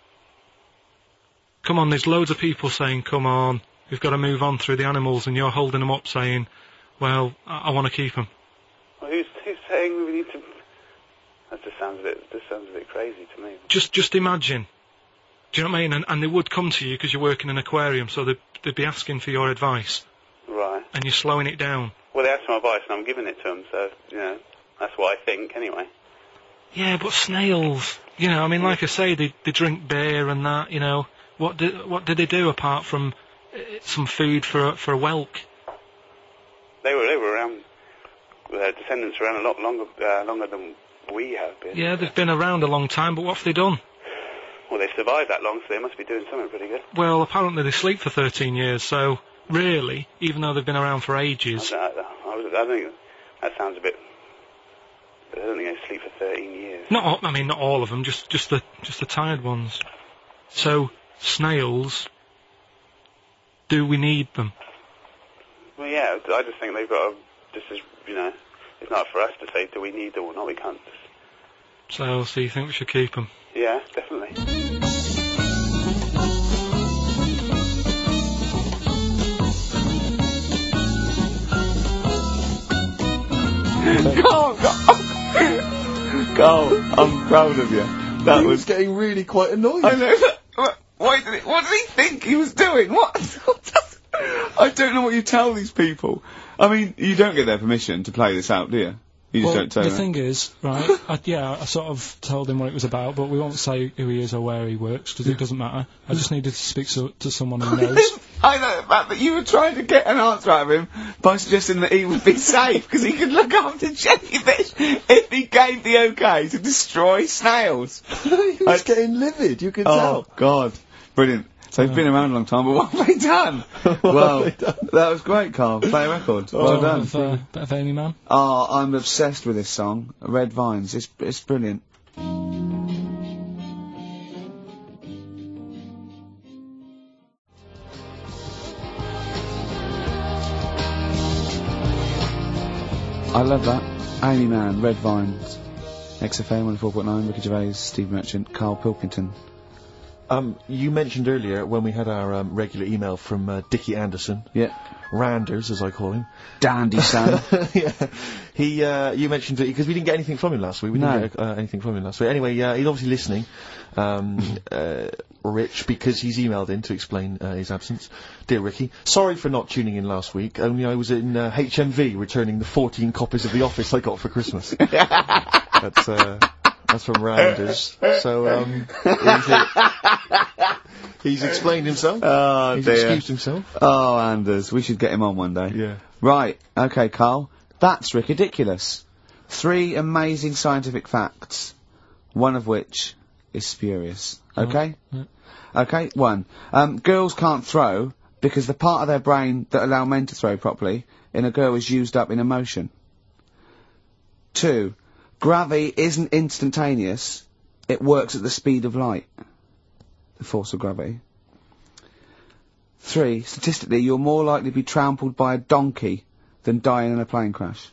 Come on, there's loads of people saying, come on, we've got to move on through the animals, and you're holding them up saying, well, I, I want to keep them. Well, who's, who's saying we need to... That just sounds a bit, this sounds a bit crazy to me. Just just imagine. Do you know what I mean? And, and they would come to you because you work in an aquarium, so they'd, they'd be asking for your advice. Right. And you're slowing it down. Well, they asked for my advice and I'm giving it to them, so, you know, that's what I think, anyway. Yeah, but snails, you know, I mean, like I say, they, they drink beer and that, you know. What do, what did they do apart from uh, some food for a, for a whelk? They were, they were around, their descendants were around a lot longer, uh, longer than we have been. Yeah, they've been around a long time, but what have they done? Well, they survived that long, so they must be doing something pretty good. Well, apparently they sleep for thirteen years, so really, even though they've been around for ages... I, don't, I, was, I think that sounds a bit... I don't think they sleep for thirteen years. Not all, I mean, not all of them, just, just, the, just the tired ones. So, snails, do we need them? Well, yeah, I just think they've got to... This is, you know, it's not for us to say, do we need them or not, we can't... So, so you think we should keep them? Yeah, definitely. Carl, Carl, I'm proud of you. That He was... was getting really quite annoyed. I know. What, why did it, what did he think he was doing? What? I don't know what you tell these people. I mean, you don't get their permission to play this out, do you? You just well, don't tell the them. thing is, right, I, yeah, I sort of told him what it was about, but we won't say who he is or where he works, because it doesn't matter. I just needed to speak to, to someone who knows. I know the fact that you were trying to get an answer out of him by suggesting that he would be safe, because he could look after jellyfish if he gave the okay to destroy snails. He was I- getting livid, you could Oh, tell. God. Brilliant. So he's been around a long time, but what have they done? What well, have they done? that was great, Carl. Play a record. Well done. Of, uh, bit of Amy Man. Oh, I'm obsessed with this song, Red Vines. It's it's brilliant. I love that. Amy Man, Red Vines. X F M one oh four point nine, Ricky Gervais, Steve Merchant, Carl Pilkington. Um, you mentioned earlier when we had our um, regular email from uh, Dickie Anderson, Yeah. Randers as I call him. Dandy son. yeah, he. Uh, you mentioned it because we didn't get anything from him last week. We No. didn't get uh, anything from him last week. Anyway, uh, he's obviously listening. Um, uh, Rich, because he's emailed in to explain uh, his absence. Dear Ricky, sorry for not tuning in last week. Only I was in uh, H M V returning the fourteen copies of The Office I got for Christmas. That's. Uh, That's from Rounders. So, um, he's, he's explained himself. Oh, he's dear. excused himself. Oh, Anders, we should get him on one day. Yeah. Right, okay, Carl. That's ridiculous. Three amazing scientific facts, one of which is spurious. Okay? Yeah. Okay, one. Um, girls can't throw because the part of their brain that allow men to throw properly in a girl is used up in emotion. Two. Gravity isn't instantaneous, it works at the speed of light. The force of gravity. Three, statistically, you're more likely to be trampled by a donkey than dying in a plane crash.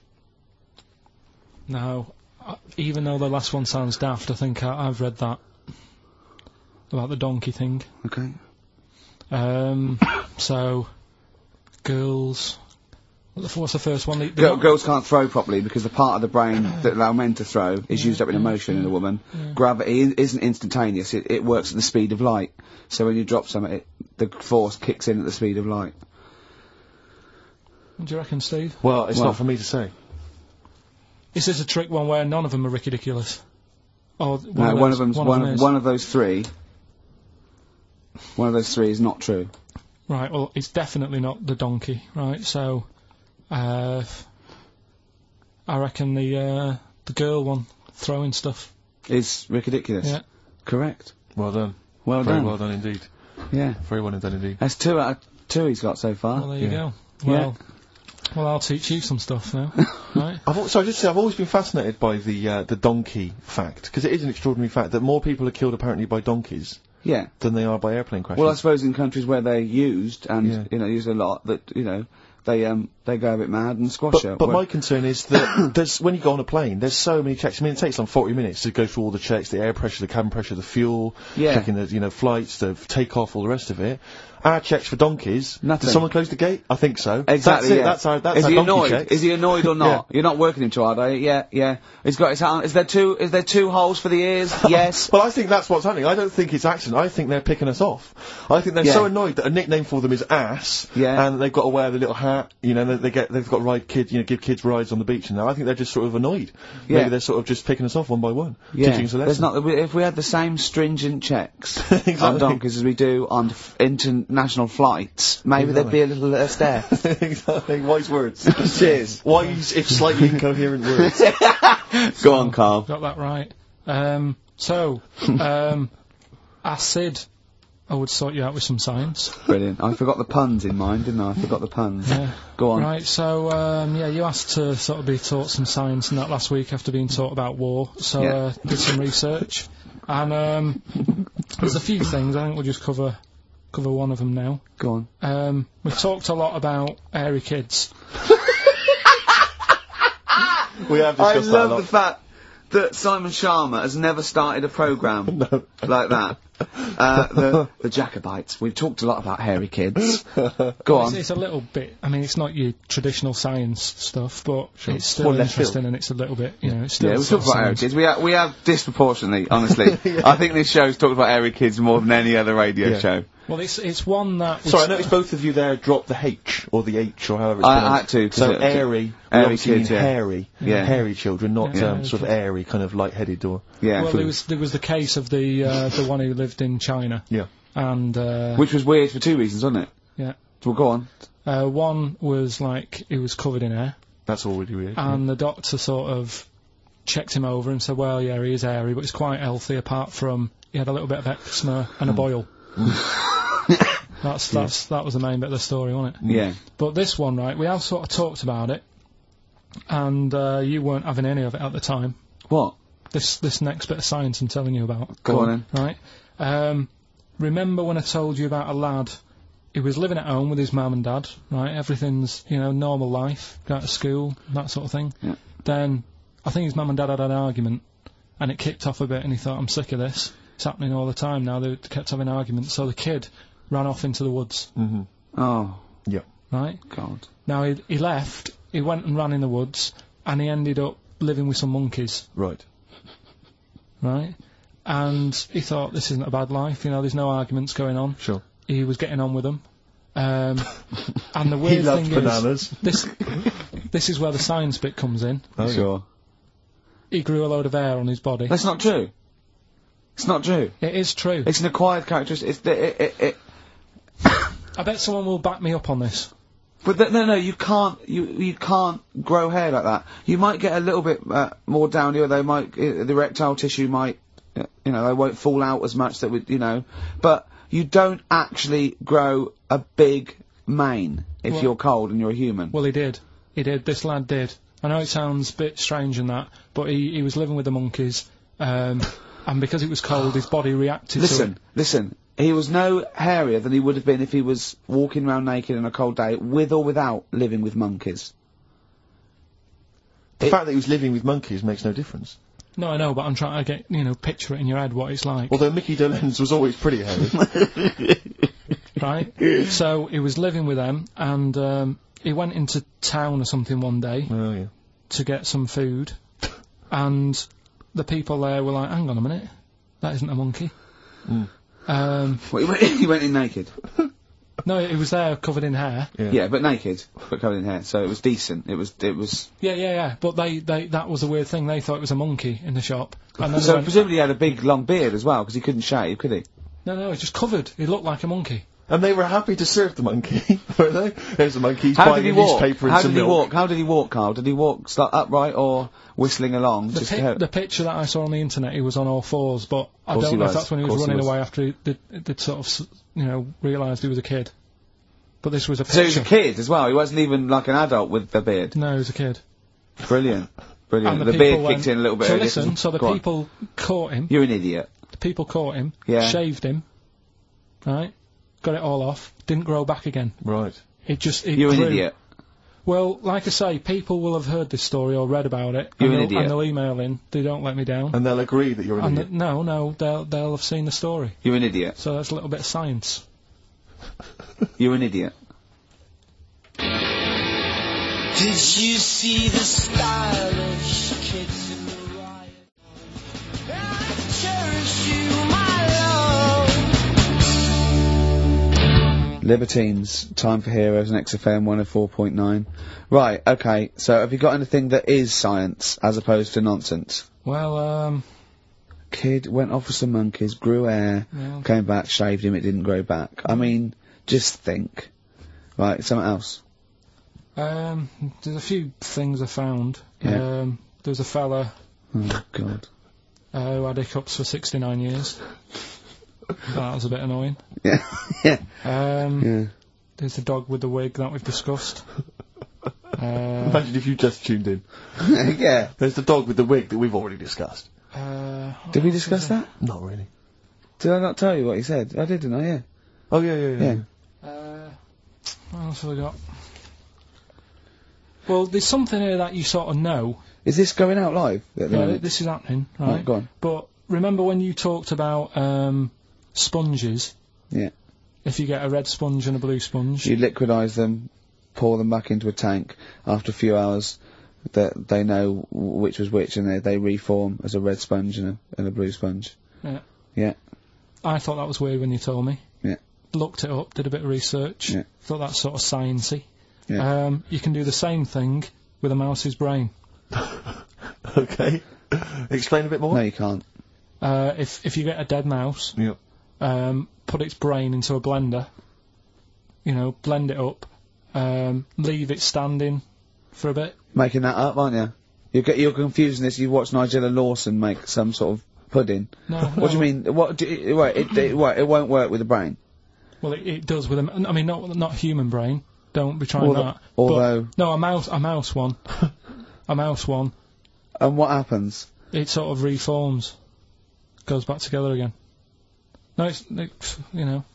Now, uh, even though the last one sounds daft, I think I, I've read that. About the donkey thing. Okay. Um, so, girls... What's the first one? The, the Girl, girls can't throw properly because the part of the brain that allow men to throw is used up in emotion in a woman. Yeah. Gravity i- isn't instantaneous, it, it works at the speed of light. So when you drop something, it, the force kicks in at the speed of light. What do you reckon, Steve? Well, it's Well- not for me to say. Is this a trick one where none of them are ridiculous? Or one No, of one those- of them's one one, of them of, is. one of those three. One of those three is not true. Right, well, it's definitely not the donkey, right? So, uh, I reckon the uh, the girl one, throwing stuff. Is ridiculous. Yeah. Correct. Well done. Well Very done. well done indeed. Yeah. Very well done indeed. That's two out of two he's got so far. Well, there you yeah. go. Yeah. Well, well, I'll teach you some stuff now, right? I've al- so I just say I've always been fascinated by the uh, the donkey fact because it is an extraordinary fact that more people are killed apparently by donkeys Yeah. than they are by airplane crashes. Well, I suppose in countries where they're used, and, Yeah. you know, used a lot, that, you know, they um they go a bit mad and squash But, it. but Well, my concern is that there's when you go on a plane, there's so many checks. I mean, it takes them forty minutes to go through all the checks: the air pressure, the cabin pressure, the fuel, Yeah. checking the you know flights, the takeoff, all the rest of it. Our checks for donkeys. Nothing. Did someone close the gate? I think so. Exactly. That's it. yeah. That's our that's is our he donkey annoyed? checks. Is he annoyed or not? Yeah. You're not working him too hard, are you? Yeah, yeah. He's got his hand. Is there two? Is there two holes for the ears? Yes. Well, I think that's what's happening. I don't think it's accident. I think they're picking us off. I think they're Yeah. so annoyed that a nickname for them is ass. Yeah. And they've got to wear the little hat. You know, they, they get they've got to ride kids. You know, give kids rides on the beach. And now I think they're just sort of annoyed. Yeah. Maybe they're sort of just picking us off one by one. Yeah. Teaching us a There's lesson. not. If we had the same stringent checks on Exactly. donkeys as we do on f- international flights, maybe there'd be a little less there. Exactly. Wise words. Cheers. Wise, if slightly incoherent words. Go on, Carl. Got that right. Um, so, um, acid. I would sort you out with some science. Brilliant. I forgot the puns in mine, didn't I? I forgot the puns. Yeah. Go on. Right, so, um, yeah, you asked to sort of be taught some science and that last week after being taught about war, so, Yeah. uh, did some research. And, um, there's a few things, I think we'll just cover, cover one of them now. Go on. Um, we've talked a lot about hairy kids. We have I discussed that a love lot. the fact that Simon Sharma has never started a programme No. like that. Uh, the, the Jacobites. We've talked a lot about hairy kids. Go It's, on. it's a little bit, I mean, it's not your traditional science stuff, but it's still More left interesting field. and it's a little bit, you know, it's still Yeah, we sort talk of about hairy science. kids. We have, we have disproportionately, honestly. I think this show's talked about hairy kids more than any other radio Yeah. show. Well, it's it's one that... Sorry, I noticed both of you there dropped the H, or the H, or however it's I- I pronounced. had to, 'cause So it- airy, we airy obviously mean kids, yeah. hairy. Yeah. Hairy children, not Yeah, um, hairy sort of kids. airy, kind of light-headed or... Yeah. Well, there was there was the case of the uh, the one who lived in China, Yeah. and uh, Which was weird for two reasons, wasn't it? yeah, Well, go on. uh, one was like he was covered in hair, That's already weird. and the doctor sort of checked him over and said, well, yeah, he is hairy, but he's quite healthy apart from he had a little bit of eczema and a boil. That's that's that was the main bit of the story, wasn't it? Yeah. But this one, right, we have sort of talked about it, and uh, you weren't having any of it at the time. What? This this next bit of science I'm telling you about. Go on then. Right. Um, remember when I told you about a lad who was living at home with his mum and dad, right? Everything's, you know, normal life, go to school, that sort of thing. Yeah. Then I think his mum and dad had an argument, and it kicked off a bit, and he thought, I'm sick of this. It's happening all the time now. They kept having arguments, so the kid ran off into the woods, Mm-hmm. Oh, Yeah. right? God. Now he, he left, he went and ran in the woods, and he ended up living with some monkeys, Right. right? And he thought, this isn't a bad life, you know, there's no arguments going on. Sure. He was getting on with them. Um, and the He weird loved thing bananas. is, this, this is where the science bit comes in. Oh, yeah. Sure. He grew a load of hair on his body. That's not true. It's not true. It is true. It's an acquired characteristic. It's the, it, it, it, I bet someone will back me up on this. but th- no, no, you can't. You you can't grow hair like that. You might get a little bit uh, more down here. They might uh, the erectile tissue might, uh, you know, they won't fall out as much. That would, you know, but you don't actually grow a big mane if Well- you're cold and you're a human. Well, he did. He did. This lad did. I know it sounds a bit strange and that, but he, he was living with the monkeys, um, and because it was cold, his body reacted to Listen, it. listen. He was no hairier than he would have been if he was walking around naked on a cold day, with or without living with monkeys. The It- fact that he was living with monkeys makes no difference. No, I know, but I'm trying to get, you know, picture it in your head what it's like, Although Mickey Dolenz was always pretty hairy. right? So he was living with them, and um, he went into town or something one day Oh, yeah. to get some food, and the people there were like, hang on a minute, that isn't a monkey. Mm. Um, Well, he, went, he went in naked. no, he was there covered in hair. Yeah. Yeah, but naked, but covered in hair. So it was decent. It was. It was. Yeah, yeah, yeah. But they, they, that was the weird thing. They thought it was a monkey in the shop. And then they So went, presumably he had a big long beard as well, because he couldn't shave, could he? no, no, it's just covered. He looked like a monkey. And they were happy to serve the monkey, were they? There's a monkey, he's How buying did he a walk? newspaper and How some did he milk. walk? How did he walk, Carl? Did he walk st- upright or whistling along? The, Just pi- to- the picture that I saw on the internet, he was on all fours, but I Course don't he know if was. that's when he was Course he running was. away after he did, did sort of, s- you know, realised he was a kid. But this was a So he picture. was a kid as well. He wasn't even like an adult with the beard. No, he was a kid. Brilliant, brilliant. And The, the, beard people kicked went- in a little bit. So earlier. listen, so the Go on. people caught him. You're an idiot. The people caught him. Yeah. Shaved him. Right. Got it all off. Didn't grow back again. Right. It just. It You're an grew. idiot. Well, like I say, people will have heard this story or read about it. You're and an they'll, idiot. And they'll email in. They don't let me down. And they'll agree that you're an And idiot. th- no, no, they'll they'll have seen the story. You're an idiot. So that's a little bit of science. You're an idiot. Did you see the stylish kids in the riot? I cherish you, my love. Libertines, Time for Heroes, and X F M one oh four point nine. Right, okay, so have you got anything that is science, as opposed to nonsense? Well, um, Kid went off with some monkeys, grew hair, Yeah. came back, shaved him, it didn't grow back. I mean, just think. Right, something else. um, there's a few things I found. Yeah. Um, there was a fella Oh, God. uh, who had hiccups for sixty-nine years. That was a bit annoying. Yeah, yeah, Um, yeah. There's the dog with the wig that we've discussed. Uh, Imagine if you just tuned in. yeah. There's the dog with the wig that we've already discussed. uh, Did we discuss that? Not really. Did I not tell you what he said? I did, didn't I? Yeah. Oh, yeah, yeah, yeah. Yeah. Uh, what else have I got? Well, there's something here that you sort of know. Is this going out live? At the Yeah, moment? this is happening, Right, right? go on. But remember when you talked about um, sponges? Yeah. If you get a red sponge and a blue sponge. You liquidise them, pour them back into a tank. After a few hours, that they know which was which, and they, they reform as a red sponge and a, and a blue sponge. Yeah. Yeah. I thought that was weird when you told me. Yeah. Looked it up, did a bit of research. Yeah. Thought that's sort of sciencey. Yeah. Um, you can do the same thing with a mouse's brain. Okay. Explain a bit more? No, you can't. Uh, if if you get a dead mouse, Yeah. um, put its brain into a blender, you know, blend it up, um, leave it standing for a bit. Making that up, aren't you? You're, get, you're confusing this. You watch Nigella Lawson make some sort of pudding. No, What do you mean? What? Do you, wait, it, it, what, it won't work with the brain. Well, it, it does with a. m- I mean, not not human brain. Don't be trying Although- that. although- But, no, a mouse, a mouse one, a mouse one. And what happens? It sort of reforms, goes back together again. No, it's, it, you know,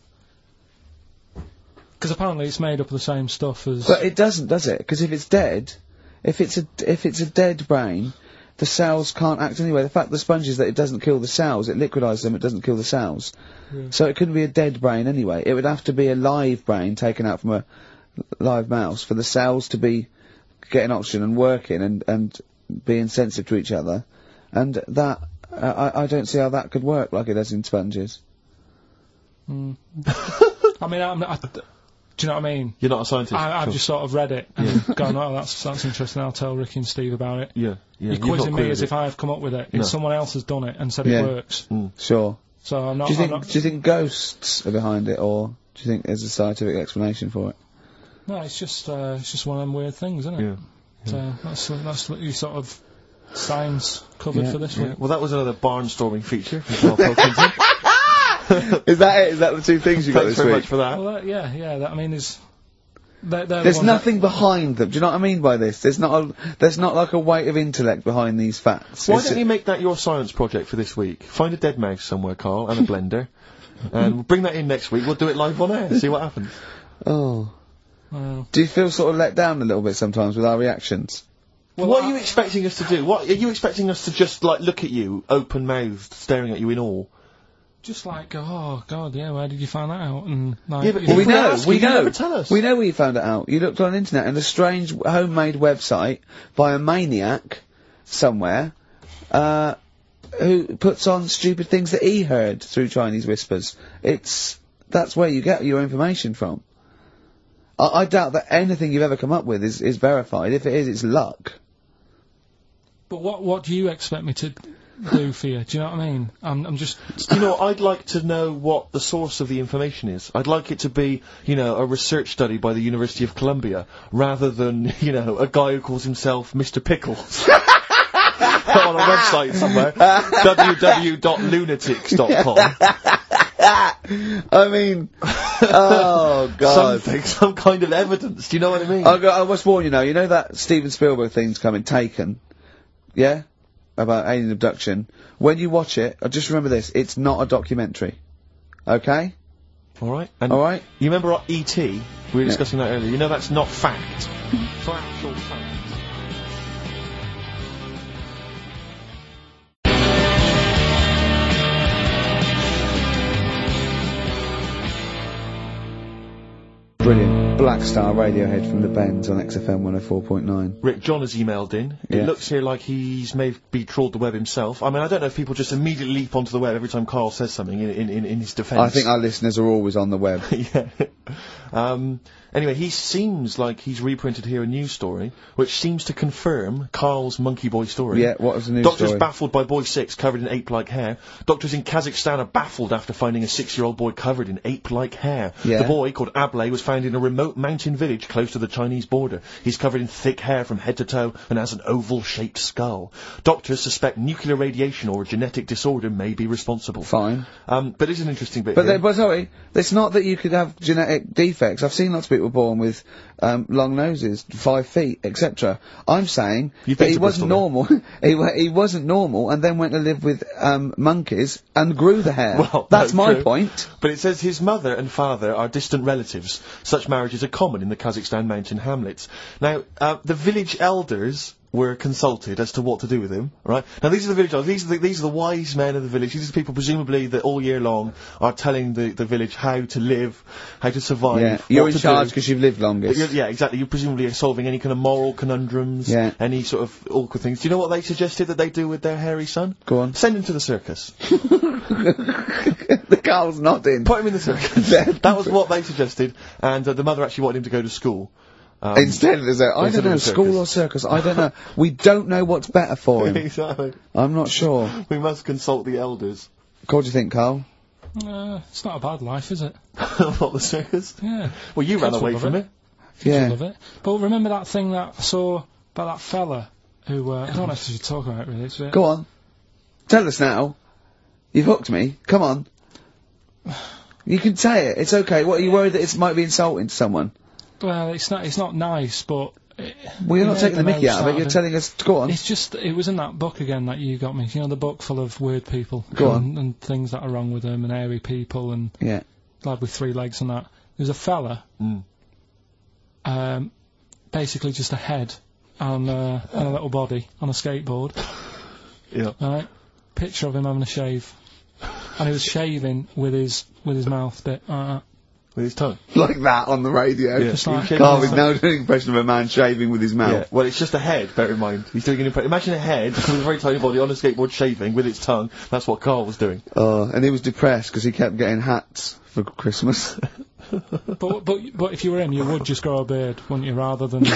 because apparently it's made up of the same stuff as. But it doesn't, does it? Because if it's dead, if it's a if it's a dead brain, the cells can't act anyway. The fact the sponge is that it doesn't kill the cells, it liquidises them, it doesn't kill the cells. Yeah. So it couldn't be a dead brain anyway. It would have to be a live brain taken out from a live mouse for the cells to be getting oxygen and working and and being sensitive to each other. And that uh, I I don't see how that could work like it does in sponges. Mm. I mean, I'm, I, do you know what I mean? You're not a scientist. I, I've Sure. just sort of read it and gone, oh, that's that's interesting. I'll tell Ricky and Steve about it. Yeah, yeah. You're you've not quizzing me queried as it. if I've come up with it. No. It's someone else has done it and said Yeah. it works. Sure. So I'm not. Do you think I'm not do you think ghosts are behind it, or do you think there's a scientific explanation for it? no, it's just uh, it's just one of them weird things, isn't it? Yeah. So that's that's what you sort of science covered Yeah, for this Yeah. week. Well, that was another barnstorming feature from Carl Pilkington. Is that it? Is that the two things you got Thanks this very week? much for that. Well, that, yeah, yeah. That, I mean, there's they're, they're the There's ones nothing behind them. Do you know what I mean by this? There's not a, there's not like a weight of intellect behind these facts. Why It's- don't you make that your science project for this week? Find a dead mouse somewhere, Carl, and a blender. And we'll bring that in next week. We'll do it live on air. See what happens. Oh. Uh, Do you feel sort of let down a little bit sometimes with our reactions? well, what I- are you expecting us to do? What are you expecting us to just like look at you, open mouthed, staring at you in awe? just like, oh God, yeah. Where did you find that out? And like, Yeah, but you If we we know, ask we you, you know. never tell us. We know where you found it out. You looked on the internet and a strange homemade website by a maniac somewhere, uh, who puts on stupid things that he heard through Chinese whispers. It's, that's where you get your information from. I, I doubt that anything you've ever come up with is, is verified. If it is, it's luck. But what what do you expect me to do for you? Do you know what I mean? I'm I'm just You know, I'd like to know what the source of the information is. I'd like it to be, you know, a research study by the University of Columbia, rather than, you know, a guy who calls himself Mister Pickles. On a website somewhere. w w w dot lunatics dot com. I mean, oh god. Something, some kind of evidence. Do you know what I mean? I, go, I must warn you now, you know that Steven Spielberg thing's coming, Taken? Yeah? About alien abduction. When you watch it, uh, just remember this, it's not a documentary. Okay? Alright. And Alright? you remember E T? We were Yeah. discussing that earlier. You know that's not fact. for actual fact. Brilliant. Black Star Radiohead from the Bends on X F M one oh four point nine. Rick John has emailed in. Yeah. It looks here like he's maybe trawled the web himself. I mean, I don't know if people just immediately leap onto the web every time Carl says something in, in, in, in his defence. I think our listeners are always on the web. yeah. Um, anyway, he seems like he's reprinted here a news story, which seems to confirm Carl's Monkey Boy story. Yeah, what was the news Doctors story? baffled by boy six covered in ape-like hair. Doctors in Kazakhstan are baffled after finding a six-year-old boy covered in ape-like hair. Yeah. The boy, called Ablay, was found in a remote mountain village close to the Chinese border. He's covered in thick hair from head to toe and has an oval-shaped skull. Doctors suspect nuclear radiation or a genetic disorder may be responsible. Fine. Um, but it's an interesting bit But, here. they, but sorry, it's not that you could have genetic defects. I've seen lots of people born with um, long noses, five feet, et cetera. I'm saying You've that been he to wasn't Bristol, normal. he wa- he wasn't normal, and then went to live with um, monkeys and grew the hair. Well, That's no, my true. point. But it says his mother and father are distant relatives. Such marriages are common in the Kazakhstan mountain hamlets. Now, uh, the village elders were consulted as to what to do with him, right? Now, these are the village elders. These are the, these are the wise men of the village. These are the people, presumably, that all year long are telling the, the village how to live, how to survive, Yeah, what you're in to charge do. because you've lived longest. You're- Yeah, exactly. You're presumably solving any kind of moral conundrums, Yeah. any sort of awkward things. Do you know what they suggested that they do with their hairy son? Go on. Send him to the circus. The Carl's nodding. Put him in the circus. that was what they suggested, and uh, the mother actually wanted him to go to school. Um, Instead of the I instead don't know, of a school or circus, I don't know. We don't know what's better for him. exactly. I'm not sure. We must consult the elders. What do you think, Carl? Uh, it's not a bad life, is it? What, the circus? Yeah. Well, you ran Kids away will from love it. I Yeah. love it. But remember that thing that I saw about that fella who, uh, I don't know if I should talk about it really, it's a bit- Go on. Tell us now. You've hooked me. Come on. You can say it. It's okay. What, are you worried that it might be insulting to someone? Well, it's not, it's not nice, but... It, Well, you're not made taking the the mickey most out of it. out You're of it. telling us. Go on. It's just, it was in that book again that you got me, you know, the book full of weird people. Go and, and things that are wrong with them, and airy people, and Yeah. lad with three legs and that. There's a fella, Mm. um, basically just a head and, uh, and a little body on a skateboard. Yeah. Right? Picture of him having a shave. And he was shaving with his with his mouth bit like that. With his tongue. Like that on the radio. Yeah. Just like- Carl is now doing an impression of a man shaving with his mouth. Yeah. Well, it's just a head, bear in mind. He's doing an impression. Imagine a head with a very tiny body on a skateboard shaving with its tongue. That's what Carl was doing. Oh, and he was depressed because he kept getting hats for Christmas. But but but if you were him, you would just grow a beard, wouldn't you? Rather than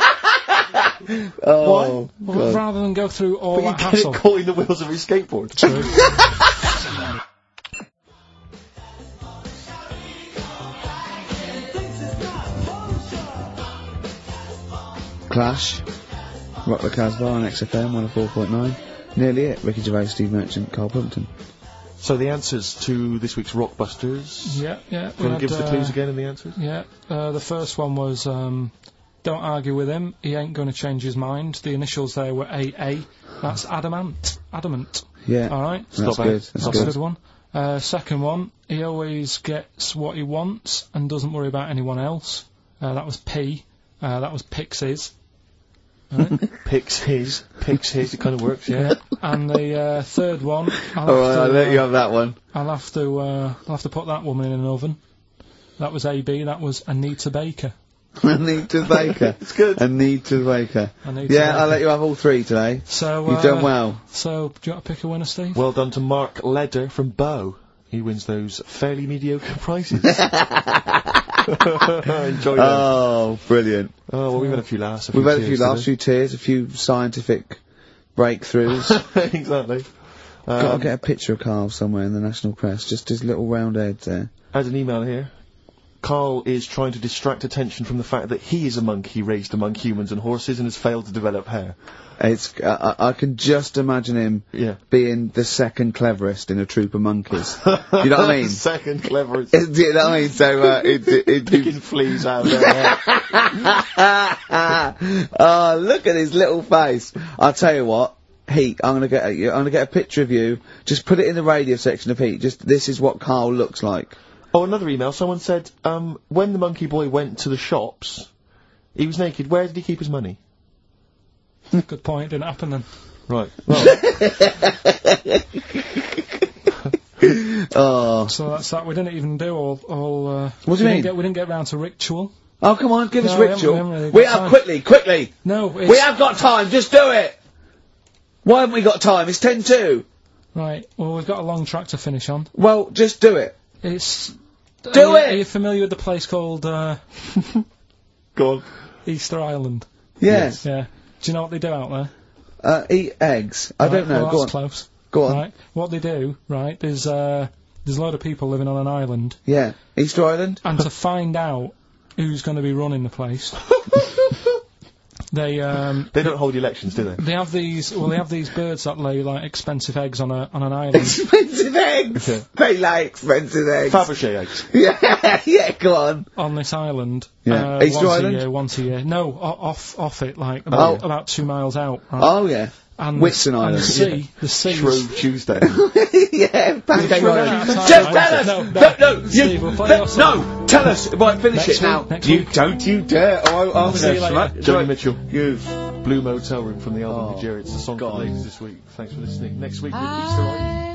Oh, well, God. rather than go through all But you that get hassle. it caught in the wheels of his skateboard. True. Clash. Rock the Casbah on X F M one oh four point nine. Nearly it. Ricky Gervais, Steve Merchant, Carl Plumpton. So the answers to this week's Rockbusters. Yeah, yeah. Do you want to we give us had, the clues uh, again and the answers? Yeah. Uh, the first one was um, don't argue with him. He ain't going to change his mind. The initials there were A A. That's adamant. Adamant. Yeah. All right. That's Stop good. it. That's That's a good. good one. Uh, second one, he always gets what he wants and doesn't worry about anyone else. Uh, that was P. Uh, that was Pixies. Right? Picks his. Picks his. It kind of works, yeah. And the uh, third one, I'll Alright, have to, I'll let uh, you have that one. I'll have to, uh, I'll have to put that woman in an oven. That was A B. That was Anita Baker. Anita Baker. It's good. Anita Baker. Anita Yeah, Baker. I'll let you have all three today. So You've uh, done well. So, do you want to pick a winner, Steve? Well done to Mark Leder from Bow. He wins those fairly mediocre prizes. Enjoy them. Oh, brilliant. Oh, well, we've had a few laughs. A We've few had a few tears laughs, a few tears, a few scientific breakthroughs. today. Exactly. Gotta Um, get a picture of Carl somewhere in the national press, just his little round head there. I had an email here. Carl is trying to distract attention from the fact that he is a monkey raised among humans and horses and has failed to develop hair. It's, I, I I can just imagine him Yeah. being the second cleverest in a troop of monkeys. You know what I mean? Second cleverest. Do you know what I mean? So, uh, it, it, it, Picking fleas out of their hair. oh, look at his little face. I'll tell you what, Heat, I'm gonna get a, I'm gonna get a picture of you. Just put it in the radio section of Heat. Just, this is what Carl looks like. Oh, another email. Someone said, um, when the monkey boy went to the shops, He was naked. Where did he keep his money? Good point. Didn't happen then. Right. Well, Oh. So that's that. We didn't even do all. all uh, What do you we mean? Didn't get, we didn't get round to ritual. Oh, come on, give us No, we haven't- ritual. we haven't really we got have time. quickly, quickly. No, it's, We have got time. Just do it. Why haven't we got time? It's ten two. right. Well, we've got a long track to finish on. Well, just do it. It's. Do are you, it! Are you familiar with the place called uh, go on. Easter Island? Yes. Yeah. Do you know what they do out there? Uh, eat eggs. I Right, don't know. Well, Go that's on. close. Go on. Right. What they do, right? There's uh, there's a load of people living on an island, Yeah. Easter Island. and to find out who's going to be running the place, they um They don't hold elections, do they? they have these well they have these birds that lay like expensive eggs on a on an island. Expensive eggs. Yeah. They like expensive eggs. Fabergé eggs. Yeah. Yeah. Go on. On this island, Yeah. uh, Easter once Island? a year, once a year. No, o- off off it, like about, Oh. about two miles out. Right? Oh yeah. and Whitsun and Island. the sea, the sea. Shrove Tuesday. yeah. Pancake We've run Island. out of time, Just right? tell us. No, No, no. no. You, Steve, we'll play no, your song. no. Tell us. Right. Finish Next it now. week, next you week. don't you dare. Oh, I'm see you gonna later. smack- Johnny right. Mitchell. You. Blue Motel Room from the album Oh, Nigeria. It's the song for God. the ladies this week. Thanks for listening. Next week, we'll Easter Island.